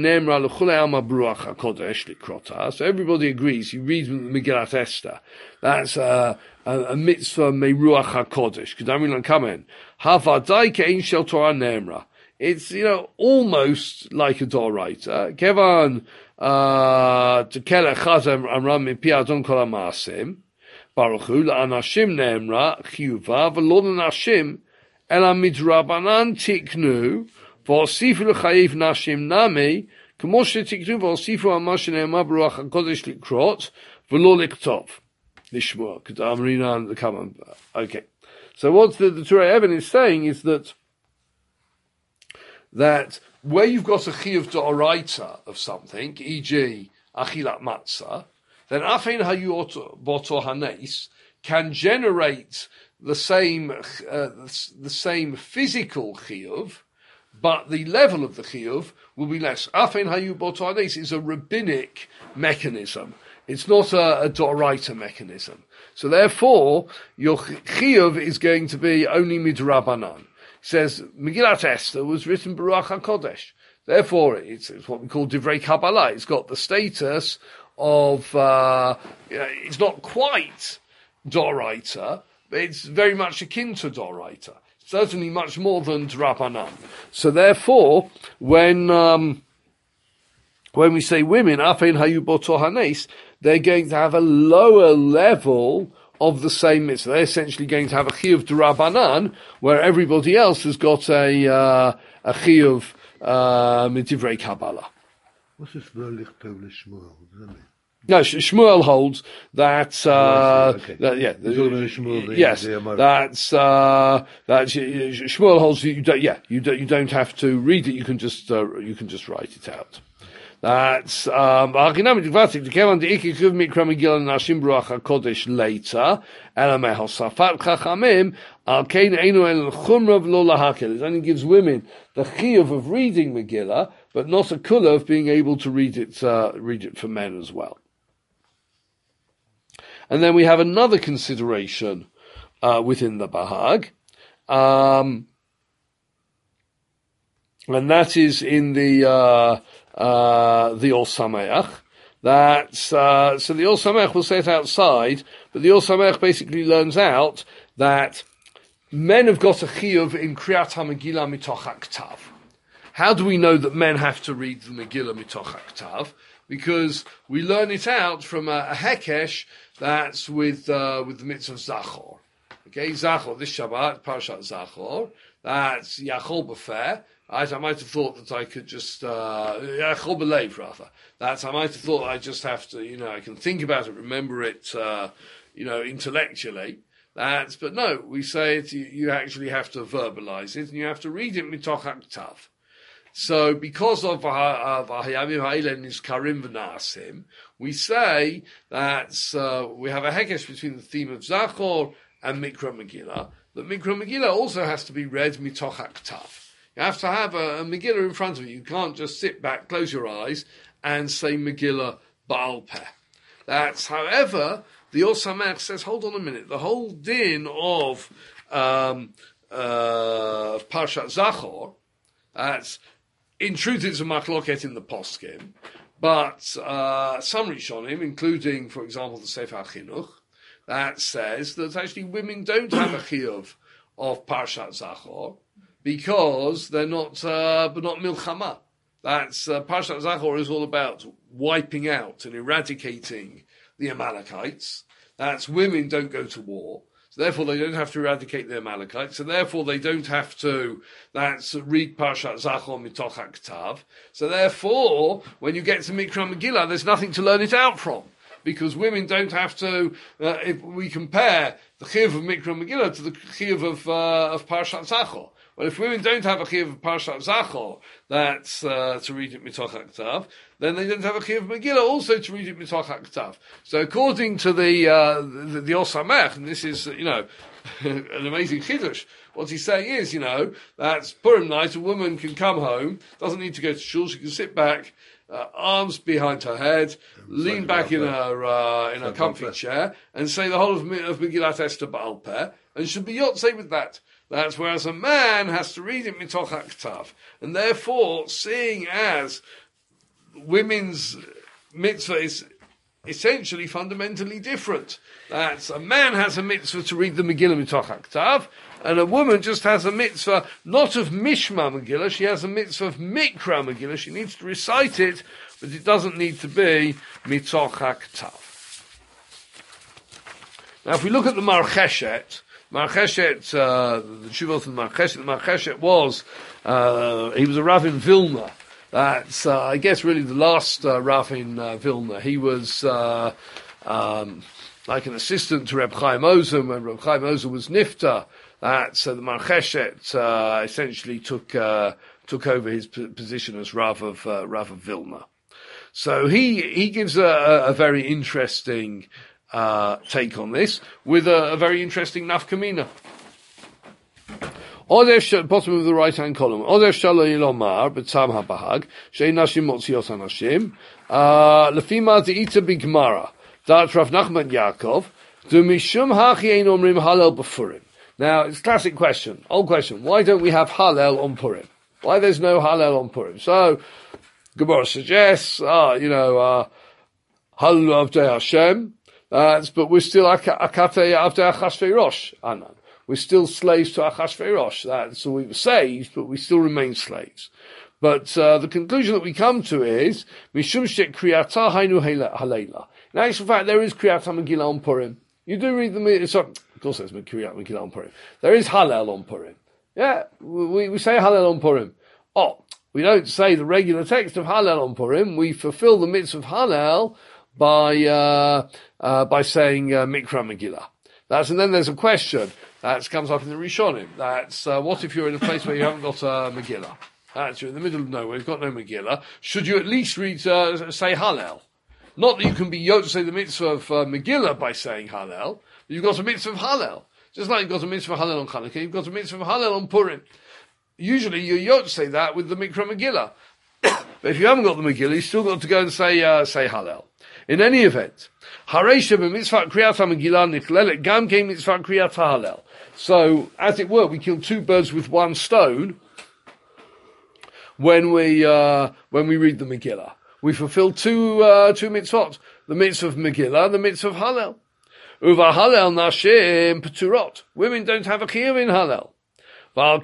agrees. You read Megillat Esther. That's a mitzvah meruach hakodesh. Kedamilan kamen. Havadai kein shel Torah nemra. It's almost like a doraita. Kevan tekele chazem amram mipi adon kol ha'maasim. Baruch hu la'anashim nemra chiyuva v'lo l'nashim ela midrabanan tiknu. V'osifu l'chayiv nashim nami, k'mo shetiknu v'osifu ha'ma shene'emar b'ruach hakodesh likrot, v'lo liktov. Lishmua, I'm reading on the common. Okay. So what the Turei Even is saying is that where you've got a chiyuv d'oraita of something, e.g. achilat matzah, then afein hayu boto hanes can generate the same physical chiyuv, but the level of the chiyuv will be less. Afein hayu boto hanes is a rabbinic mechanism. It's not a d'oraita mechanism. So therefore, your chiyuv is going to be only midrabanan. It says, Megillat Esther was written Baruch HaKodesh. Therefore, it's what we call divrei Kabbalah. It's got the status of, it's not quite d'oraita, but it's very much akin to d'oraita. Certainly much more than d'rabanan. So therefore, when we say women, afein hayu boto hanes, they're going to have a lower level of the same mitzvah. They're essentially going to have a chiyuv d'rabanan, where everybody else has got a chiyuv midivrei Kabbalah. What's this verlich tov l'shmuel? No, Shmuel holds that. Shmuel holds that you don't have to read it. You can just write it out. That's later. It only gives women the chiyuv of reading Megillah, but not a kula of being able to read it for men as well. And then we have another consideration within the Bahag, and that is in the Or Sameach. So the Or Sameach will say it outside, but the Or Sameach basically learns out that men have got a chiyuv in Kriyat HaMegillah mitoch HaKtav. How do we know that men have to read the Megillah mitoch HaKtav? Because we learn it out from a hekesh that's with the mitzvah Zachor. Okay, Zachor, this Shabbat, Parashat Zachor, that's Yachol B'Feh. I might have thought that I could just, Yachol B'Leiv rather. I might have thought I just have to, I can think about it, remember it, intellectually. But no, we say it, you actually have to verbalize it, and you have to read it mitoch HaKtav. So because of Hayamim Ha'elen is Karim V'Naasim, we say that we have a hekesh between the theme of Zachor and Mikra Megillah, that Mikra Megillah also has to be read mitoch HaKtav. You have to have a Megillah in front of you. You can't just sit back, close your eyes, and say Megillah Ba'al Peh. However, the Or Sameach says, hold on a minute, the whole din of Parshat Zachor, in truth it's a machloket in the poskim, but some Rishonim, including, for example, the Sefer HaChinuch, that says that actually women don't have a chiyuv of Parshat Zachor, because they're not milchama. Parshat Zachor is all about wiping out and eradicating the Amalekites. Women don't go to war, so therefore they don't have to eradicate the Amalekites, so therefore they don't have to, read Parshat Zachor mitoch HaKtav. So therefore, when you get to Mikra Megillah, there's nothing to learn it out from, because women don't have to, if we compare the chiyuv of Mikra Megillah to the chiyuv of Parshat Zachor, Well, if women don't have a chiyuv of Parshat Zachor, that's to read it mitoch haktav, then they don't have a chiyuv of Megillah also to read it mitoch haktav. So according to the Osamech, and this is, an amazing chiddush, what he's saying is, that's Purim night, a woman can come home, doesn't need to go to shul, she can sit back, arms behind her head, lean back in her comfy chair, and say the whole of Megillat Esther Ba'al Peh, and should be yotzei with that. That's whereas a man has to read it mitoch haktav, and therefore, seeing as women's mitzvah is essentially fundamentally different. That's a man has a mitzvah to read the Megillah mitoch haktav, and a woman just has a mitzvah not of Mishma Megillah, she has a mitzvah of Mikra Megillah. She needs to recite it, but it doesn't need to be mitoch haktav. Now, if we look at the Marcheshet, the Tshuvos of the Marcheshet was, he was a Rav in Vilna. That's, I guess, really the last Rav in Vilna. He was like an assistant to Reb Chaim Ozer when Reb Chaim Ozer was Nifta. That's the Marcheshet essentially took over his position as Rav of Vilna. So he gives a very interesting take on this with a very interesting nafkamina. Bottom of the right hand column. Odev shalo yilomar b'tzam habahag she'en nashim motziot hanashim lefima de'ita b'gmara dat Rav Nachman Yaakov du mishum hachi ein omrim halel b'furim. Now it's a classic question, old question. Why don't we have halel on Purim? Why there's no halel on Purim? So Gemara suggests, halel avdei Hashem. But we're still akatei avdei Achashverosh, Anan. We're still slaves to Achashverosh. So we were saved, but we still remain slaves. But the conclusion that we come to is mishum shek kriyata hainu halela. In actual fact, there is kriyat Megillah on Purim. You do read the sorry, of course there's kriyat Megillah on Purim. There is Hallel on Purim. Yeah, we say Hallel on Purim. We don't say the regular text of Hallel on Purim. We fulfill the mitzvah of Hallel by saying Mikra Megillah. And then there's a question that comes up in the Rishonim. That's what if you're in a place where you haven't got a Megillah? You're in the middle of nowhere, you've got no Megillah. Should you at least read say Hallel? Not that you can be yot to say the mitzvah of Megillah by saying Hallel, but you've got a mitzvah of Hallel. Just like you've got a mitzvah of Hallel on Chanukah, you've got a mitzvah of Hallel on Purim. Usually you're yot to say that with the Mikra Megillah. But if you haven't got the Megillah, you've still got to go and say Hallel. In any event, Hareisha b'mitzvah kriyat ha-Megillah nichlelet gam kein mitzvah kriyat ha-Hallel. So, as it were, we kill two birds with one stone when we read the Megillah. We fulfill two mitzvot: the mitzvah of Megillah and the mitzvah of Hallel. Uva Hallel nashim peturot. Women don't have a chiyuv in Hallel. So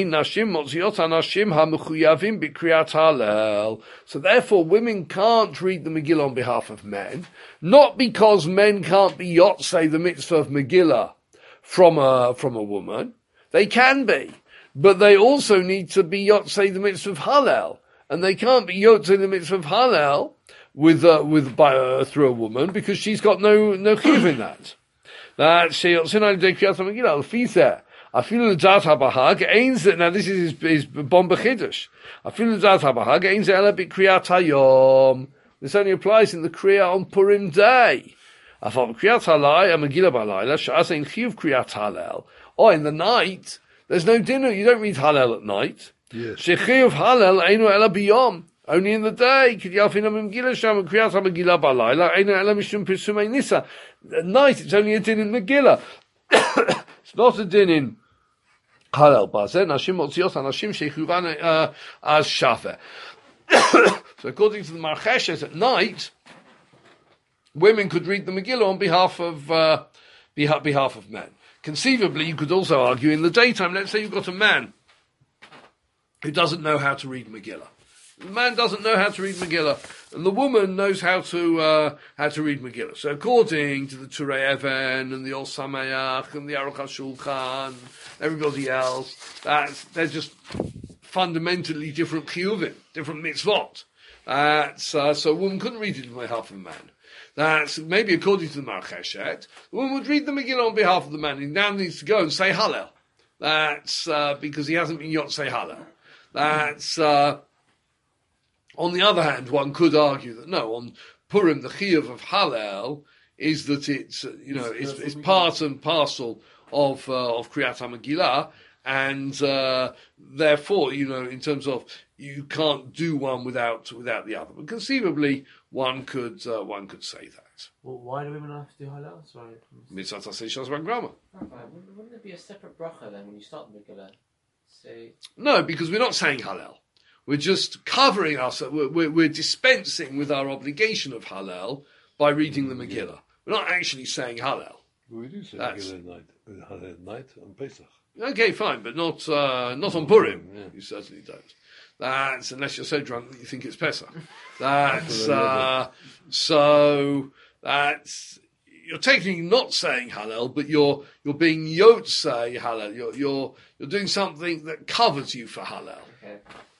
therefore, women can't read the Megillah on behalf of men, not because men can't be yotzei the mitzvah of Megillah from a woman. They can be, but they also need to be yotzei the mitzvah of Hallel, and they can't be yotzei the mitzvah of Hallel through a woman because she's got no chiyuv in that. That's now this is his bomba chiddush. This only applies in the kriya on Purim day. Or in the night, there's no dinner. You don't read Hallel at night. Yes. Only in the day. At night, it's only a din in Megillah. It's not a din in Hallel. So according to the Marcheshes, at night, women could read the Megillah on behalf of men. Conceivably, you could also argue in the daytime. Let's say you've got a man who doesn't know how to read Megillah. The man doesn't know how to read Megillah, and the woman knows how to read Megillah. So according to the Turei Even and the Ol Sameach and the Aruch HaShulchan, everybody else, they're just fundamentally different chiyuvim, different mitzvot. So a woman couldn't read it on behalf of a man. That's maybe according to the Marcheshet, the woman would read the Megillah on behalf of the man. He now needs to go and say Hallel. That's because he hasn't been Yotzei Hallel. That's on the other hand, one could argue that no, on Purim the chiyuv of Hallel is that it's it's part and parcel of Kriyat HaMegillah, and therefore in terms of you can't do one without the other. But conceivably, one could say that. Well, why do women have to do Hallel? Sorry. Mitzvah Tasei Shas Grammar. Wouldn't there be a separate bracha then when you start the Megillah? No, because we're not saying Hallel. We're just covering ourselves. We're dispensing with our obligation of Hallel by reading the Megillah. We're not actually saying Hallel. We do say Megillah at night on Pesach. Okay, fine, but not on Purim. Yeah. You certainly don't. That's unless you're so drunk that you think it's Pesach. That's that's you're technically not saying Hallel, but you're being Yotzei Hallel. You're doing something that covers you for Hallel. Okay.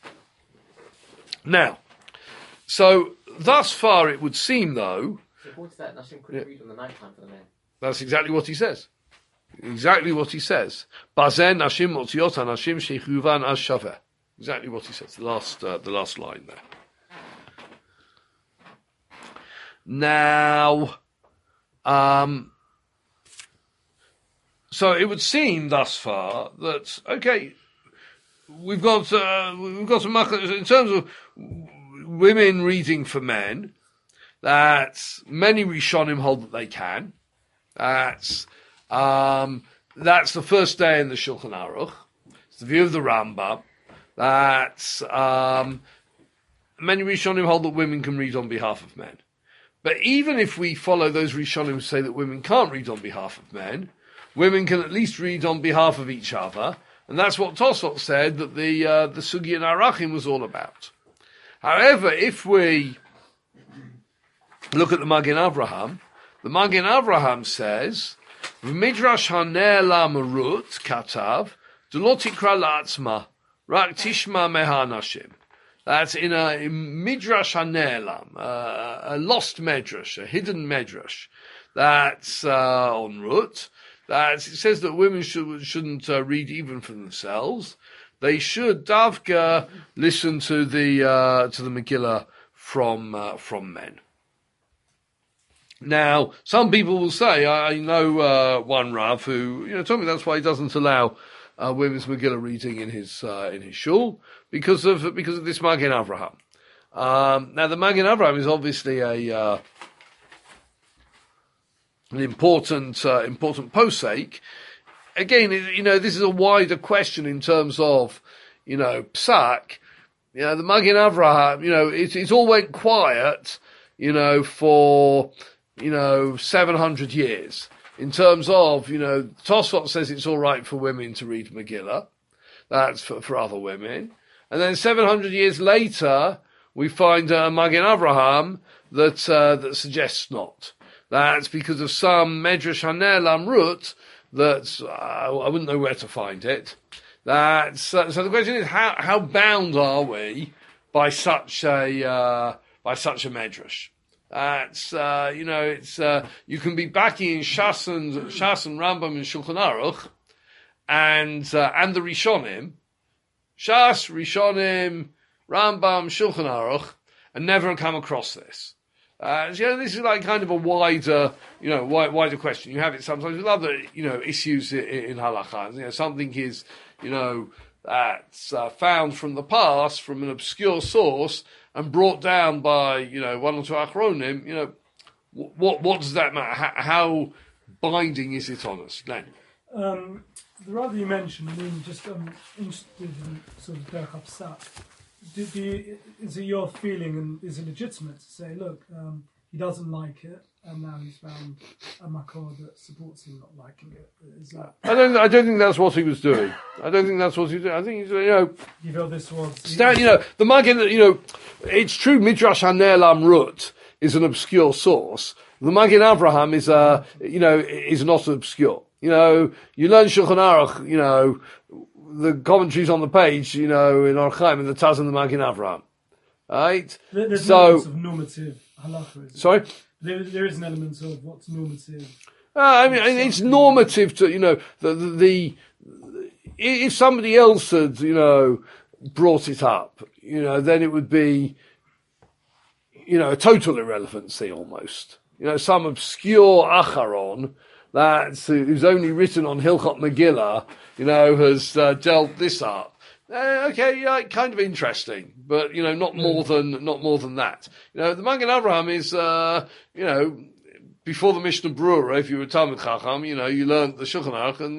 Now, so thus far it would seem, though, So according to that, Nashim couldn't read on the night time for the men. that's exactly what he says. Exactly what he says. Bazen Nashim Motziot Nashim Shechuvan As Shaveh. Exactly what he says. The last line there. Now, so it would seem thus far that we've got some in terms of women reading for men. That many Rishonim hold that they can. That's the first day in the Shulchan Aruch. It's the view of the Rambam. That's many Rishonim hold that women can read on behalf of men. But even if we follow those Rishonim who say that women can't read on behalf of men, women can at least read on behalf of each other, and that's what Tosfot said that the Sugya in Arachim was all about. However, if we look at the Magen Avraham, the Magen Avraham says, "V'midrash hane'ela merut katav d'lo tikra la'atzma rak tishma meha nashim." That's in Midrash HaNe'elam, a lost Medrash, a hidden Medrash. That's on Rut. It says that women shouldn't read even for themselves. They should davka listen to the Megillah from men. Now, some people will say, I know one Rav who told me that's why he doesn't allow women's Megillah reading in his shul because of this Magen Avraham. Now the Magen Avraham is obviously an important posek. Again, this is a wider question in terms of psak. The Magen Avraham, it all went quiet, for 700 years. In terms of, Tosfot says it's all right for women to read Megillah. That's for other women. And then 700 years later, we find Magen Avraham that suggests not. That's because of some Medrash HaNe'elam Rut that I wouldn't know where to find it. So the question is, how bound are we by such a Medrash? It's you can be backing in Shas and Rambam and Shulchan Aruch and the Rishonim, Shas, Rishonim, Rambam, Shulchan Aruch, and never come across this. This is like kind of a wider question. You have it sometimes with other issues in halakha. Something is that's found from the past, from an obscure source, and brought down by, one or two achronim, what does that matter? How binding is it on us? Len? The rather you mentioned, just interested in sort of Derech HaPsak. Is it your feeling, and is it legitimate to say, look, he doesn't like it, and now he's found a makor that supports him not liking it? Is that? I don't think that's what he was doing. I don't think that's what he was doing. I think he's, You feel this was? the Magen, it's true. Midrash HaNe'elam Rut is an obscure source. The Magen Avraham is is not obscure. You learn Shulchan Aruch. The commentaries on the page. In Orchaim and the Taz and the Magen Avraham. Right. There's elements of normative halacha. Sorry. There is an element of what's normative. It's normative to if somebody else had, brought it up, then it would be, a total irrelevancy almost. Some obscure acharon who's only written on Hilchot Megillah, has dealt this up. Kind of interesting, but not more than that. The Magen Avraham is, before the Mishnah Brura, if you were Talmud Chacham, you learned the Shulchan Aruch and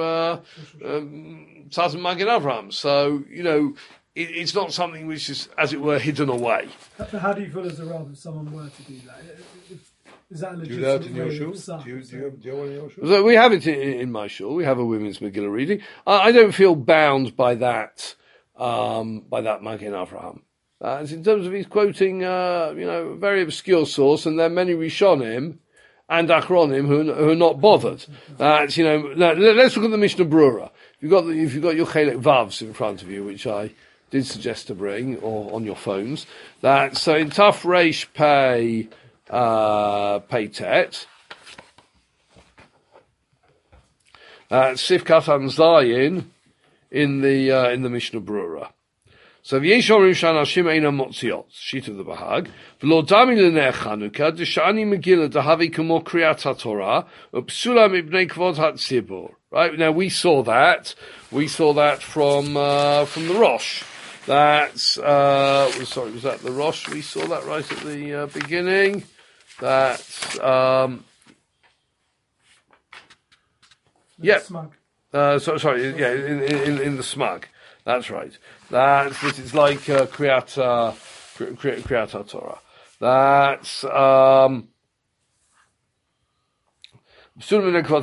Tzad Magen Avraham. So it's not something which is, as it were, hidden away. How do you feel as a Rav if someone were to do that? Is that a Do you have legitimate it in your way shul? of psak? Do you have one in your shul? So we have it in my shul. We have a women's Megillah reading. I don't feel bound by that Magen Avraham. In terms of he's quoting, a very obscure source, and there are many Rishonim and Achronim who are not bothered. Let's look at the Mishnah Brura. If you've got your Chelek Vavs in front of you, which I did suggest to bring, or on your phones, so in Taf Reish Pei Tet, Sif Katan Zayin in the Mishnah Brura. So v'yesh omrim sh'anashim eina motziot, sheet of the Bahag, v'lo dami l'nei Chanukah, d'sha'ani Megillah d'havi k'mo kriyat HaTorah, u'psula mibnei kvod HaTzibur. Right, now we saw that from the Rosh. Was that the Rosh? We saw that right at the beginning. Smug. In the Smug. That's right. This is like Kriyat HaTorah. That's so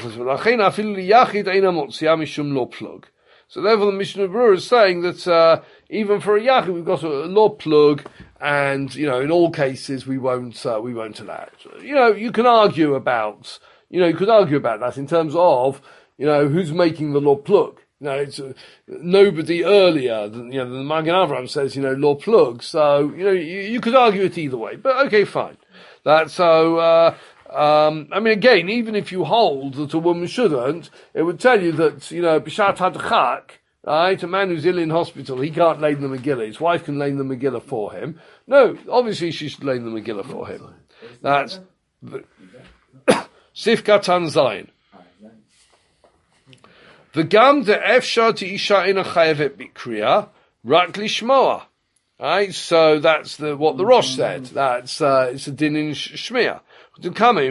therefore the Mishnah Berurah is saying that even for a Yachid we've got a law plug, and in all cases we won't allow it. You can argue about that in terms of who's making the law plug. It's nobody earlier than the Magen Avraham says law plug. So you could argue it either way, but okay, fine. That's so. Again, even if you hold that a woman shouldn't, it would tell you that b'shat hadchak, right? A man who's ill in hospital, he can't lay the Megillah. His wife can lay the Megillah for him. No, obviously she should lay the Megillah for him. That's Sif Katan Zayin. V'gam de'efshar t'isha ina chayevet b'kriya rak lishmoa. Right, so that's what the Rosh said. That's it's a din in Shmiya. Right,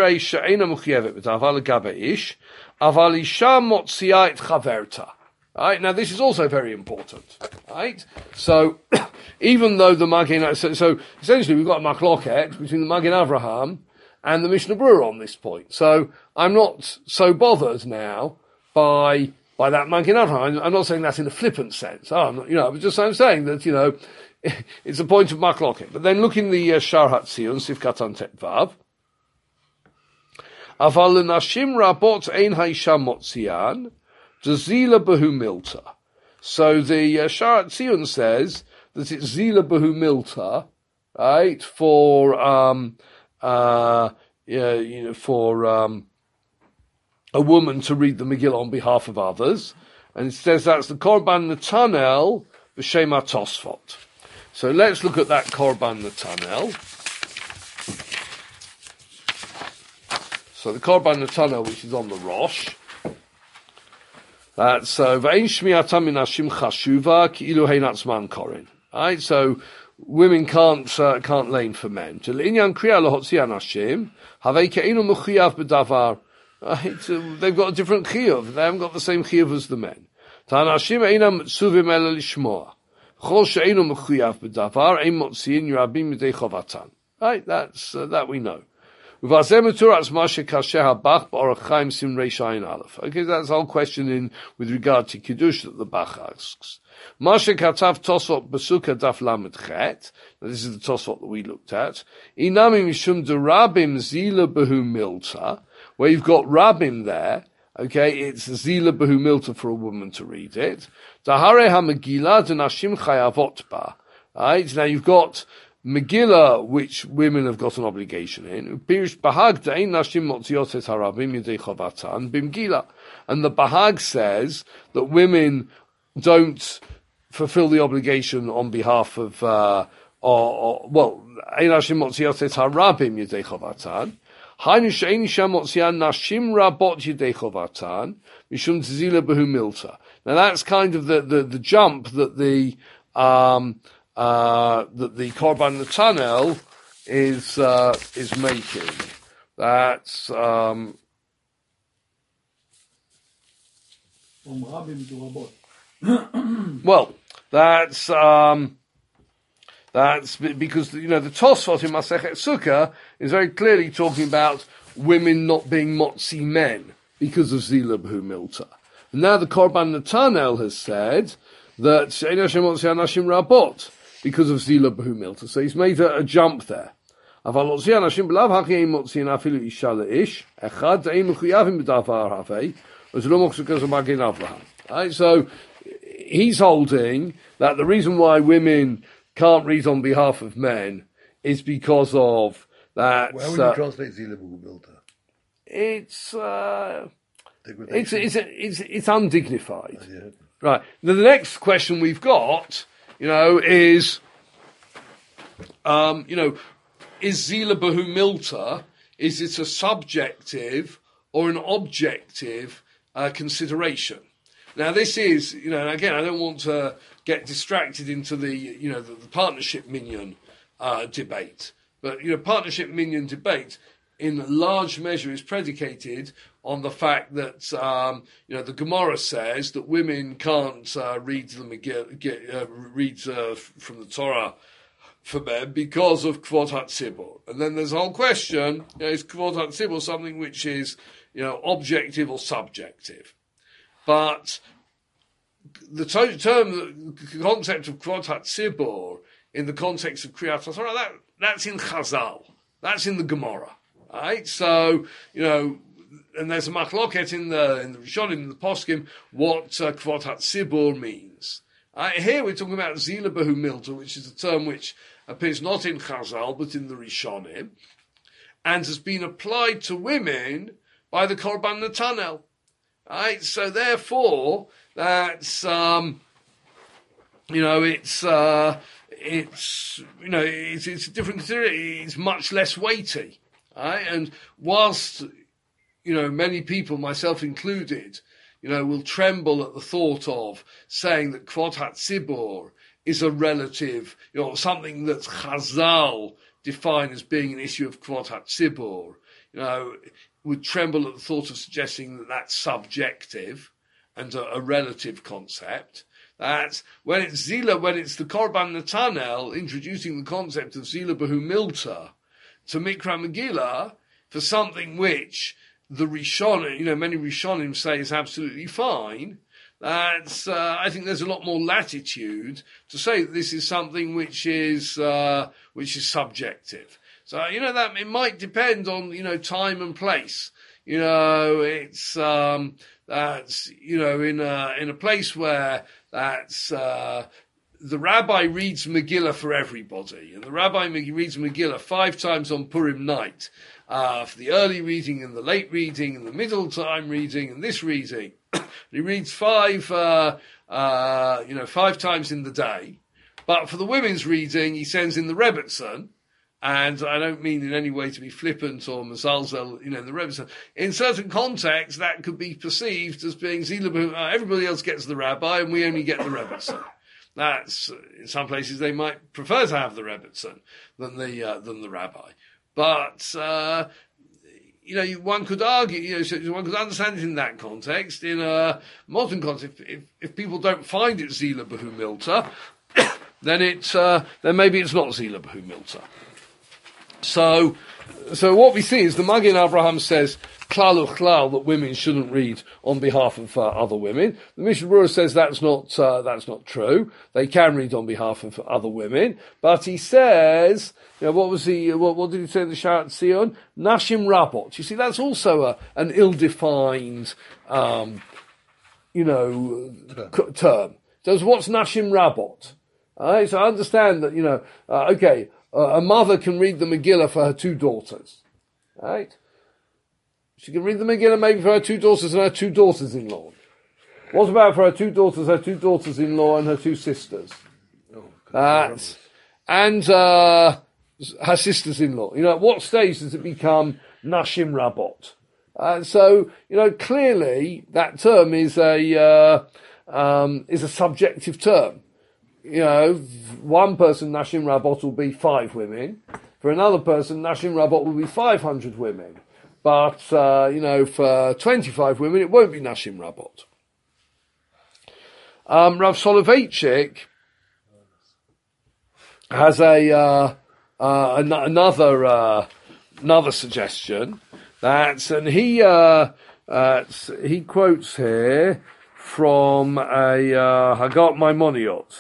now this is also very important. Right, so even though the Magen, so essentially we've got a machloket between the Magen Avraham and the Mishnah Berurah on this point. So I'm not so bothered now by that Magen Avraham. I'm not saying that in a flippant sense. I'm saying that it's a point of machloket. But then look in the Shar HaTzion, Sif Katan Tet Vav. Aval l'nashim rabot ein ha'isha motzian, d'zila behu milta. So the Shar HaTzion says that it's zila behu milta, right, for a woman to read the Megillah on behalf of others, and it says that's the Korban Netanel b'shem HaTosfot. So let's look at that Korban Netanel. So the Korban Netanel, which is on the Rosh, that's V'ein shmiyatam min hashim chashuva ki'ilu hein atzman korin. Right, so women can't lane for men. To l'inyan kriya lahotzi anashim havei ke'inu mechuyav b'davar. They've got a different chiyuv. They haven't got the same chiyuv as the men. Ta'anashim einam tzuvim ela lishmoa. Chol she'einu mechuyav b'davar ein motziin yirabim midei chovatan. Right, that we know. Okay, that's the whole question with regard to Kiddush that the Bach asks. This is the Tosfot that we looked at. Where you've got Rabim there, okay, it's Zila Behu Milta for a woman to read it. Right, now you've got Megillah, which women have got an obligation in. and the Bahag says that women don't fulfill the obligation on behalf of, Ein Hashim motziot et harabim yedei chovatan. Hainu she'ein isha motzian nashim rabot yedei chovatan mishum tzila behu milta. Now that's kind of the jump that the Korban Netanel is making. That's From Rabim to Rabot. well, that's because, the Tosfot in Masechet Sukkah is very clearly talking about women not being motzi men because of Zila B'hu Milta. And now the Korban Netanel has said that She'ein Hashem motzi anashim rabot because of Zila B'hu Milta. So he's made a jump there. אבל מוציא אנשים בלאו הכי הם מוציאים אפילו אישה לאיש, אחד הם מחויבים בדבר הווה, וזה לא מוחזק as a מגן אברהם. Right? So he's holding that the reason why women can't read on behalf of men is because of that. How would you translate Zila B'hu Milta? It's undignified. Oh, yeah. Right. Now the next question we've got, is, is Zila B'hu Milta, is it a subjective or an objective consideration? Now this is, and again, I don't want to get distracted into the partnership minyan debate. But, partnership minyan debate in large measure is predicated on the fact that, the Gemara says that women can't read from the Torah for men because of Kvod HaTzibur. And then there's a whole question, is Kvod HaTzibur something which is, objective or subjective? But the concept of Kvod HaTzibur in the context of Kriyat HaTorah, that's in Chazal. That's in the Gemara. Right? So, and there's a machloket in the Rishonim, in the Poskim, what Kvod HaTzibur means. Here we're talking about Zila B'hu Milta, which is a term which appears not in Chazal, but in the Rishonim, and has been applied to women by the Korban Netanel. Right? So therefore, that's, it's a different consideration. It's much less weighty. Right? And whilst, many people, myself included, will tremble at the thought of saying that Kvod HaTzibur is a relative, something that Chazal define as being an issue of Kvod HaTzibur, would tremble at the thought of suggesting that that's subjective and a relative concept. That's when it's the Korban Netanel introducing the concept of Zila B'hu Milta to Mikra Megillah for something which the Rishonim, many Rishonim say is absolutely fine. That's, I think there's a lot more latitude to say that this is something which is subjective. So, that it might depend on, time and place. It's, that's, in a place where that's, the rabbi reads Megillah for everybody, and the rabbi reads Megillah 5 times on Purim night, for the early reading and the late reading and the middle time reading and this reading. He reads 5 times in the day, but for the women's reading, he sends in the Rebbetzin. And I don't mean in any way to be flippant or mezalzel, the Rebbe. In certain contexts, that could be perceived as being Zila, everybody else gets the rabbi and we only get the Rebbe. That's, in some places they might prefer to have the Rebbe than the rabbi. But, one could argue, one could understand it in that context. In a modern context, if people don't find it Zila B'hu Milta, then maybe it's not Zila B'hu Milta. So what we see is the Magen Avraham says klal uchlal that women shouldn't read on behalf of other women. The Mishnah Berurah says that's not true. They can read on behalf of other women, but he says, what did he say in the Sharat Zion? Nashim rabot. You see, that's also an ill-defined, term. So what's Nashim rabot? Right, so I understand that, a mother can read the Megillah for her 2 daughters, right? She can read the Megillah maybe for her 2 daughters and her 2 daughters-in-law. What about for her 2 daughters, her 2 daughters-in-law, and her 2 sisters? And her sisters-in-law. At what stage does it become Nashim Rabot? So, clearly that term is a subjective term. One person, Nashim Rabot, will be 5 women. For another person, Nashim Rabot will be 500 women. But, for 25 women, it won't be Nashim Rabot. Rav Soloveitchik has another suggestion. And he quotes here from a Hagot Maimoniot.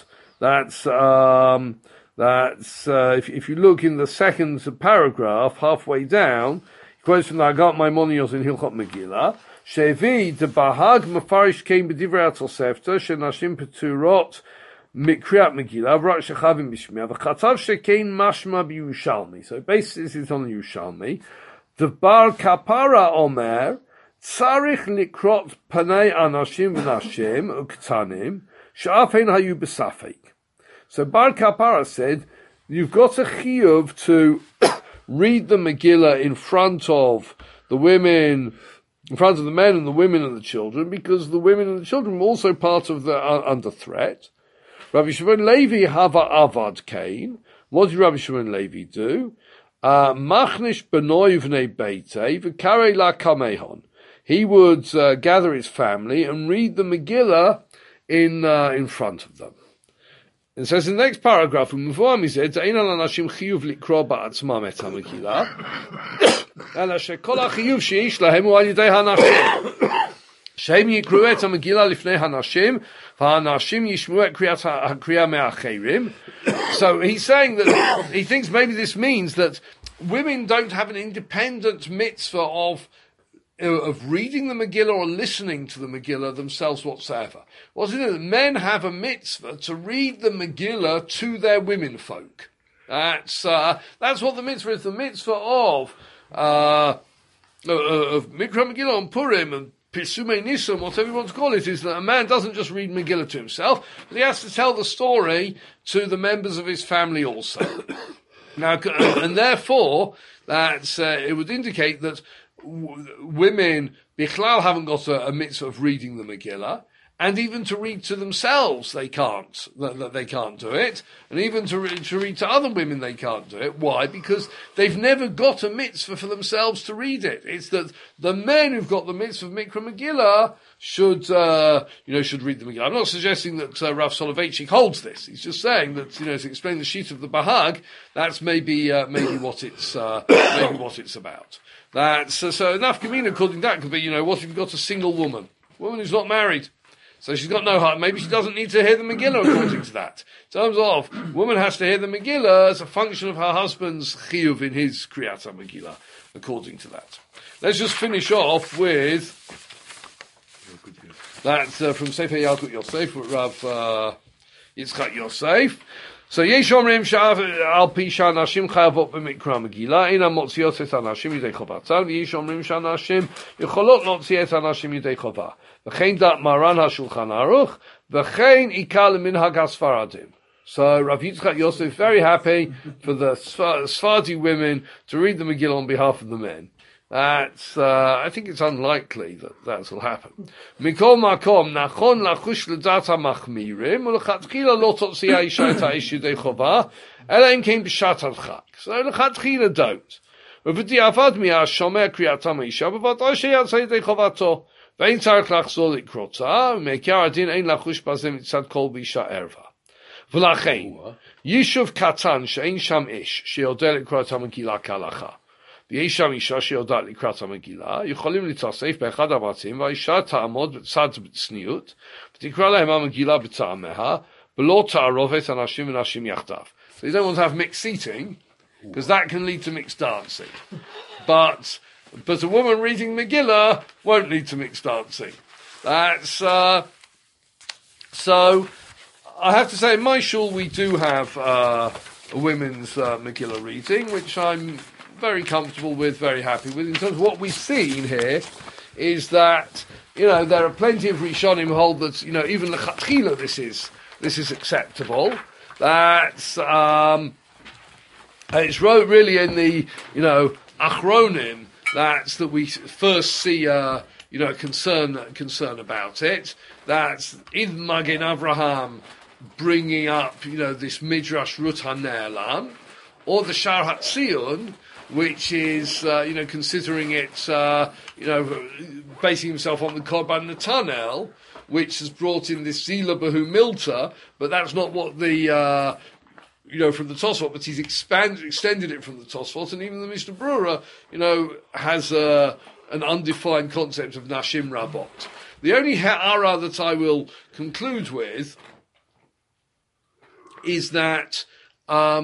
If you look in the second paragraph, halfway down, he quotes from the Hagot Maimoniot in Hilchot Megillah. Shevi de Bahag Mefarish came b'divrei Atosefta shenashim peturot mikriat Megillah v'rak shechavim b'shmiya v'chatav shekein mashma b'Yushalmi. So basically, this is on Yushalmi. The Bar Kapara Omer tzarich likrot panei anashim v'nashim uktanim she'afein hayu b'safek. So Bar Kapara said, you've got a chiyuv to read the Megillah in front of the women, in front of the men and the women and the children, because the women and the children were also part of the under threat. Rabbi Shimon Levi hava avad kain. What did Rabbi Shimon Levi do? Machnish b'noi v'nei beitei v'karei la kamehon. He would gather his family and read the Megillah in front of them. It says in the next paragraph, he said, "Ein al anashim chiyuv likro ba'atzmam et ha-Megillah, ela shekol ha-chiyuv sheish lahem hu al yidei hanashim. Shehem yikru et ha-Megillah lifnei hanashim, v'hanashim yishmu et kriya me'acherim." So he's saying that he thinks maybe this means that women don't have an independent mitzvah of reading the Megillah or listening to the Megillah themselves whatsoever. What's it that men have a mitzvah to read the Megillah to their women folk. That's what the mitzvah is. The mitzvah of Mikra Megillah and Purim and Pisumei Nisan, whatever you want to call it, is that a man doesn't just read Megillah to himself, but he has to tell the story to the members of his family also. Now, and therefore, it would indicate that women, Bichlal, haven't got a mitzvah of reading the Megillah, and even to read to themselves, they can't do it, and even to read to other women, they can't do it. Why? Because they've never got a mitzvah for themselves to read it. It's that the men who've got the mitzvah of Mikra Megillah should read the Megillah. I'm not suggesting that Rav Soloveitchik holds this. He's just saying that, to explain the sheet of the Bahag, that's maybe what it's about. So enough Kamina, according to that, could be, what if you've got a single woman who's not married? So she's got no heart. Maybe she doesn't need to hear the Megillah according to that. In terms of, woman has to hear the Megillah as a function of her husband's chiyuv in his Kriyat HaMegillah, according to that. Let's just finish off with that from Sefer Yalkut Yosef, Rav Yitzchak Yosef. So yesh omrim al pi shanashim chayavot b'mikra Megillah ina motziot et anashim yidei chovatzal v'yesh omrim shanashim yicholot lotzi et anashim yidei chovah v'chein dat maran hashulchan aruch v'chein ikal minhag hasfaradim. So Rav Yitzchak Yosef is very happy for the Sephardi women to read the Megillah on behalf of the men. I think it's unlikely that will happen. Mikol makom nachon lachush ledat hamachmirim ulechatchila lo totzi ha'isha et ha'ish yidei chovah ela im kein b'shat hadchak. So lechatchila don't. V'v'di'avad mi'ashomer kriyat ha'isha b'vatoi sheyatza yidei chovato ve'in tzarich lachzor likrota u'meikar adin ein lachush bazeh mitzad kol b'isha erva. V'lachein yishuv katan she'ein sham ish sheyodeh likrot ha'megillah k'halacha. ויש שם אישה שיודעת לקראת המגילה, יכולים להתאסף באחד הבתים, והאישה תעמוד בצד בצניעות, ותקרא להם המגילה בטעמיה, ולא תערובת אנשים ונשים יחדיו. So you don't want to have mixed seating, because that can lead to mixed dancing. But a woman reading Megillah won't lead to mixed dancing. So I have to say, in my shul we do have a women's Megillah reading, which I'm very comfortable with, very happy with. In terms of what we've seen here, is that, there are plenty of Rishonim who hold that, even l'chatchila this is acceptable. That's, it's really in the, Achronim, that we first see, concern about it. That's Ibn Magen Avraham bringing up, this Midrash Rut HaNe'elam, or the Shar HaTzion, which is, considering it, basing himself on the Korban Netanel, which has brought in this Zila Bahu Milta, but that's not what the, from the Tosfot, but he's extended it from the Tosfot, and even the Mishnah Brura, has an undefined concept of Nashim Rabot. The only ha'ara that I will conclude with is that a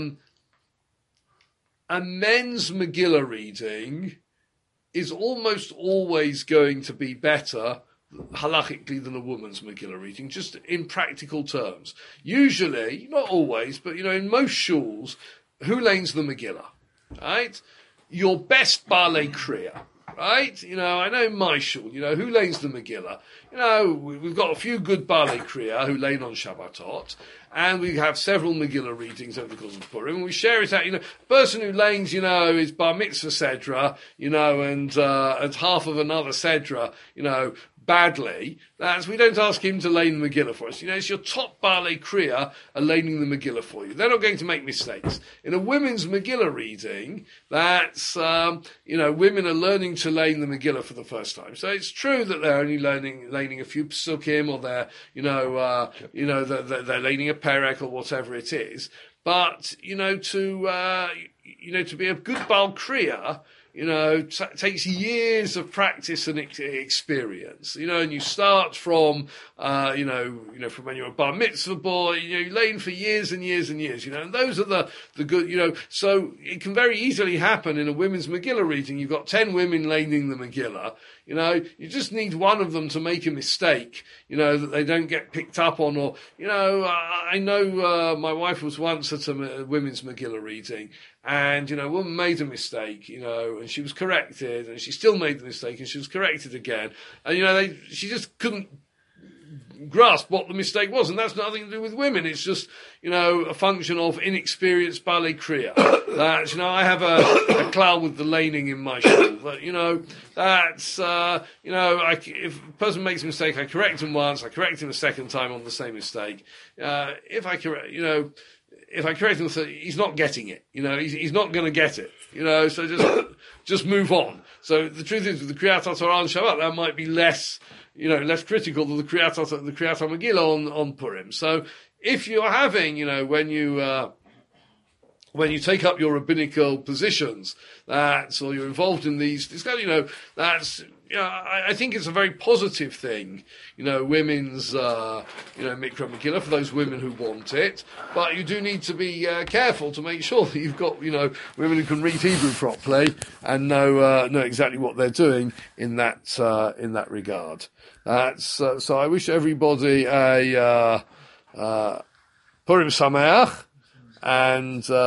men's Megillah reading is almost always going to be better halachically than a woman's Megillah reading, just in practical terms. Usually, not always, but in most shuls, who lanes the Megillah? Right? Your best Balei Kriya. Right? I know in my shul, who lanes the Megillah? We've got a few good Balei Kriya who lane on Shabbatot, and we have several Megillah readings over the course of Purim, and we share it out, a person who lanes, is Bar Mitzvah Sedra, and half of another Sedra, badly, we don't ask him to lane the Megillah for us. It's your top Balei Kriya are laning the Megillah for you. They're not going to make mistakes. In a women's Megillah reading, that's, women are learning to lane the Megillah for the first time. So it's true that they're only laning a few psukim, or they're, they're laning a perek or whatever it is. But, to be a good Baal Kriya, takes years of practice and experience, and you start from, from when you're a bar mitzvah boy, you lane for years and years and years, and those are the good, so it can very easily happen in a women's Megillah reading. You've got 10 women laning the Megillah, you just need one of them to make a mistake, that they don't get picked up on, or, I know, my wife was once at a women's Megillah reading, and, a woman made a mistake, and she was corrected, and she still made the mistake, and she was corrected again. And, she just couldn't grasp what the mistake was, and that's nothing to do with women. It's just, a function of inexperienced Balei Kriya. That, I have a klal with the laning in my shul, but, that's, if a person makes a mistake, I correct him once, I correct him a second time on the same mistake. If I correct him, he's not getting it. He's not going to get it. So just move on. So the truth is, with the Kriyat HaTorah on Shabbat, that might be less critical than the Kriyat HaMegillah on Purim. So if you're having, when you take up your rabbinical positions, or you're involved in these, that's, I think it's a very positive thing, women's, Mikra Megillah for those women who want it. But you do need to be careful to make sure that you've got, women who can read Hebrew properly and know exactly what they're doing in that regard. That's so. I wish everybody a Purim Sameach, and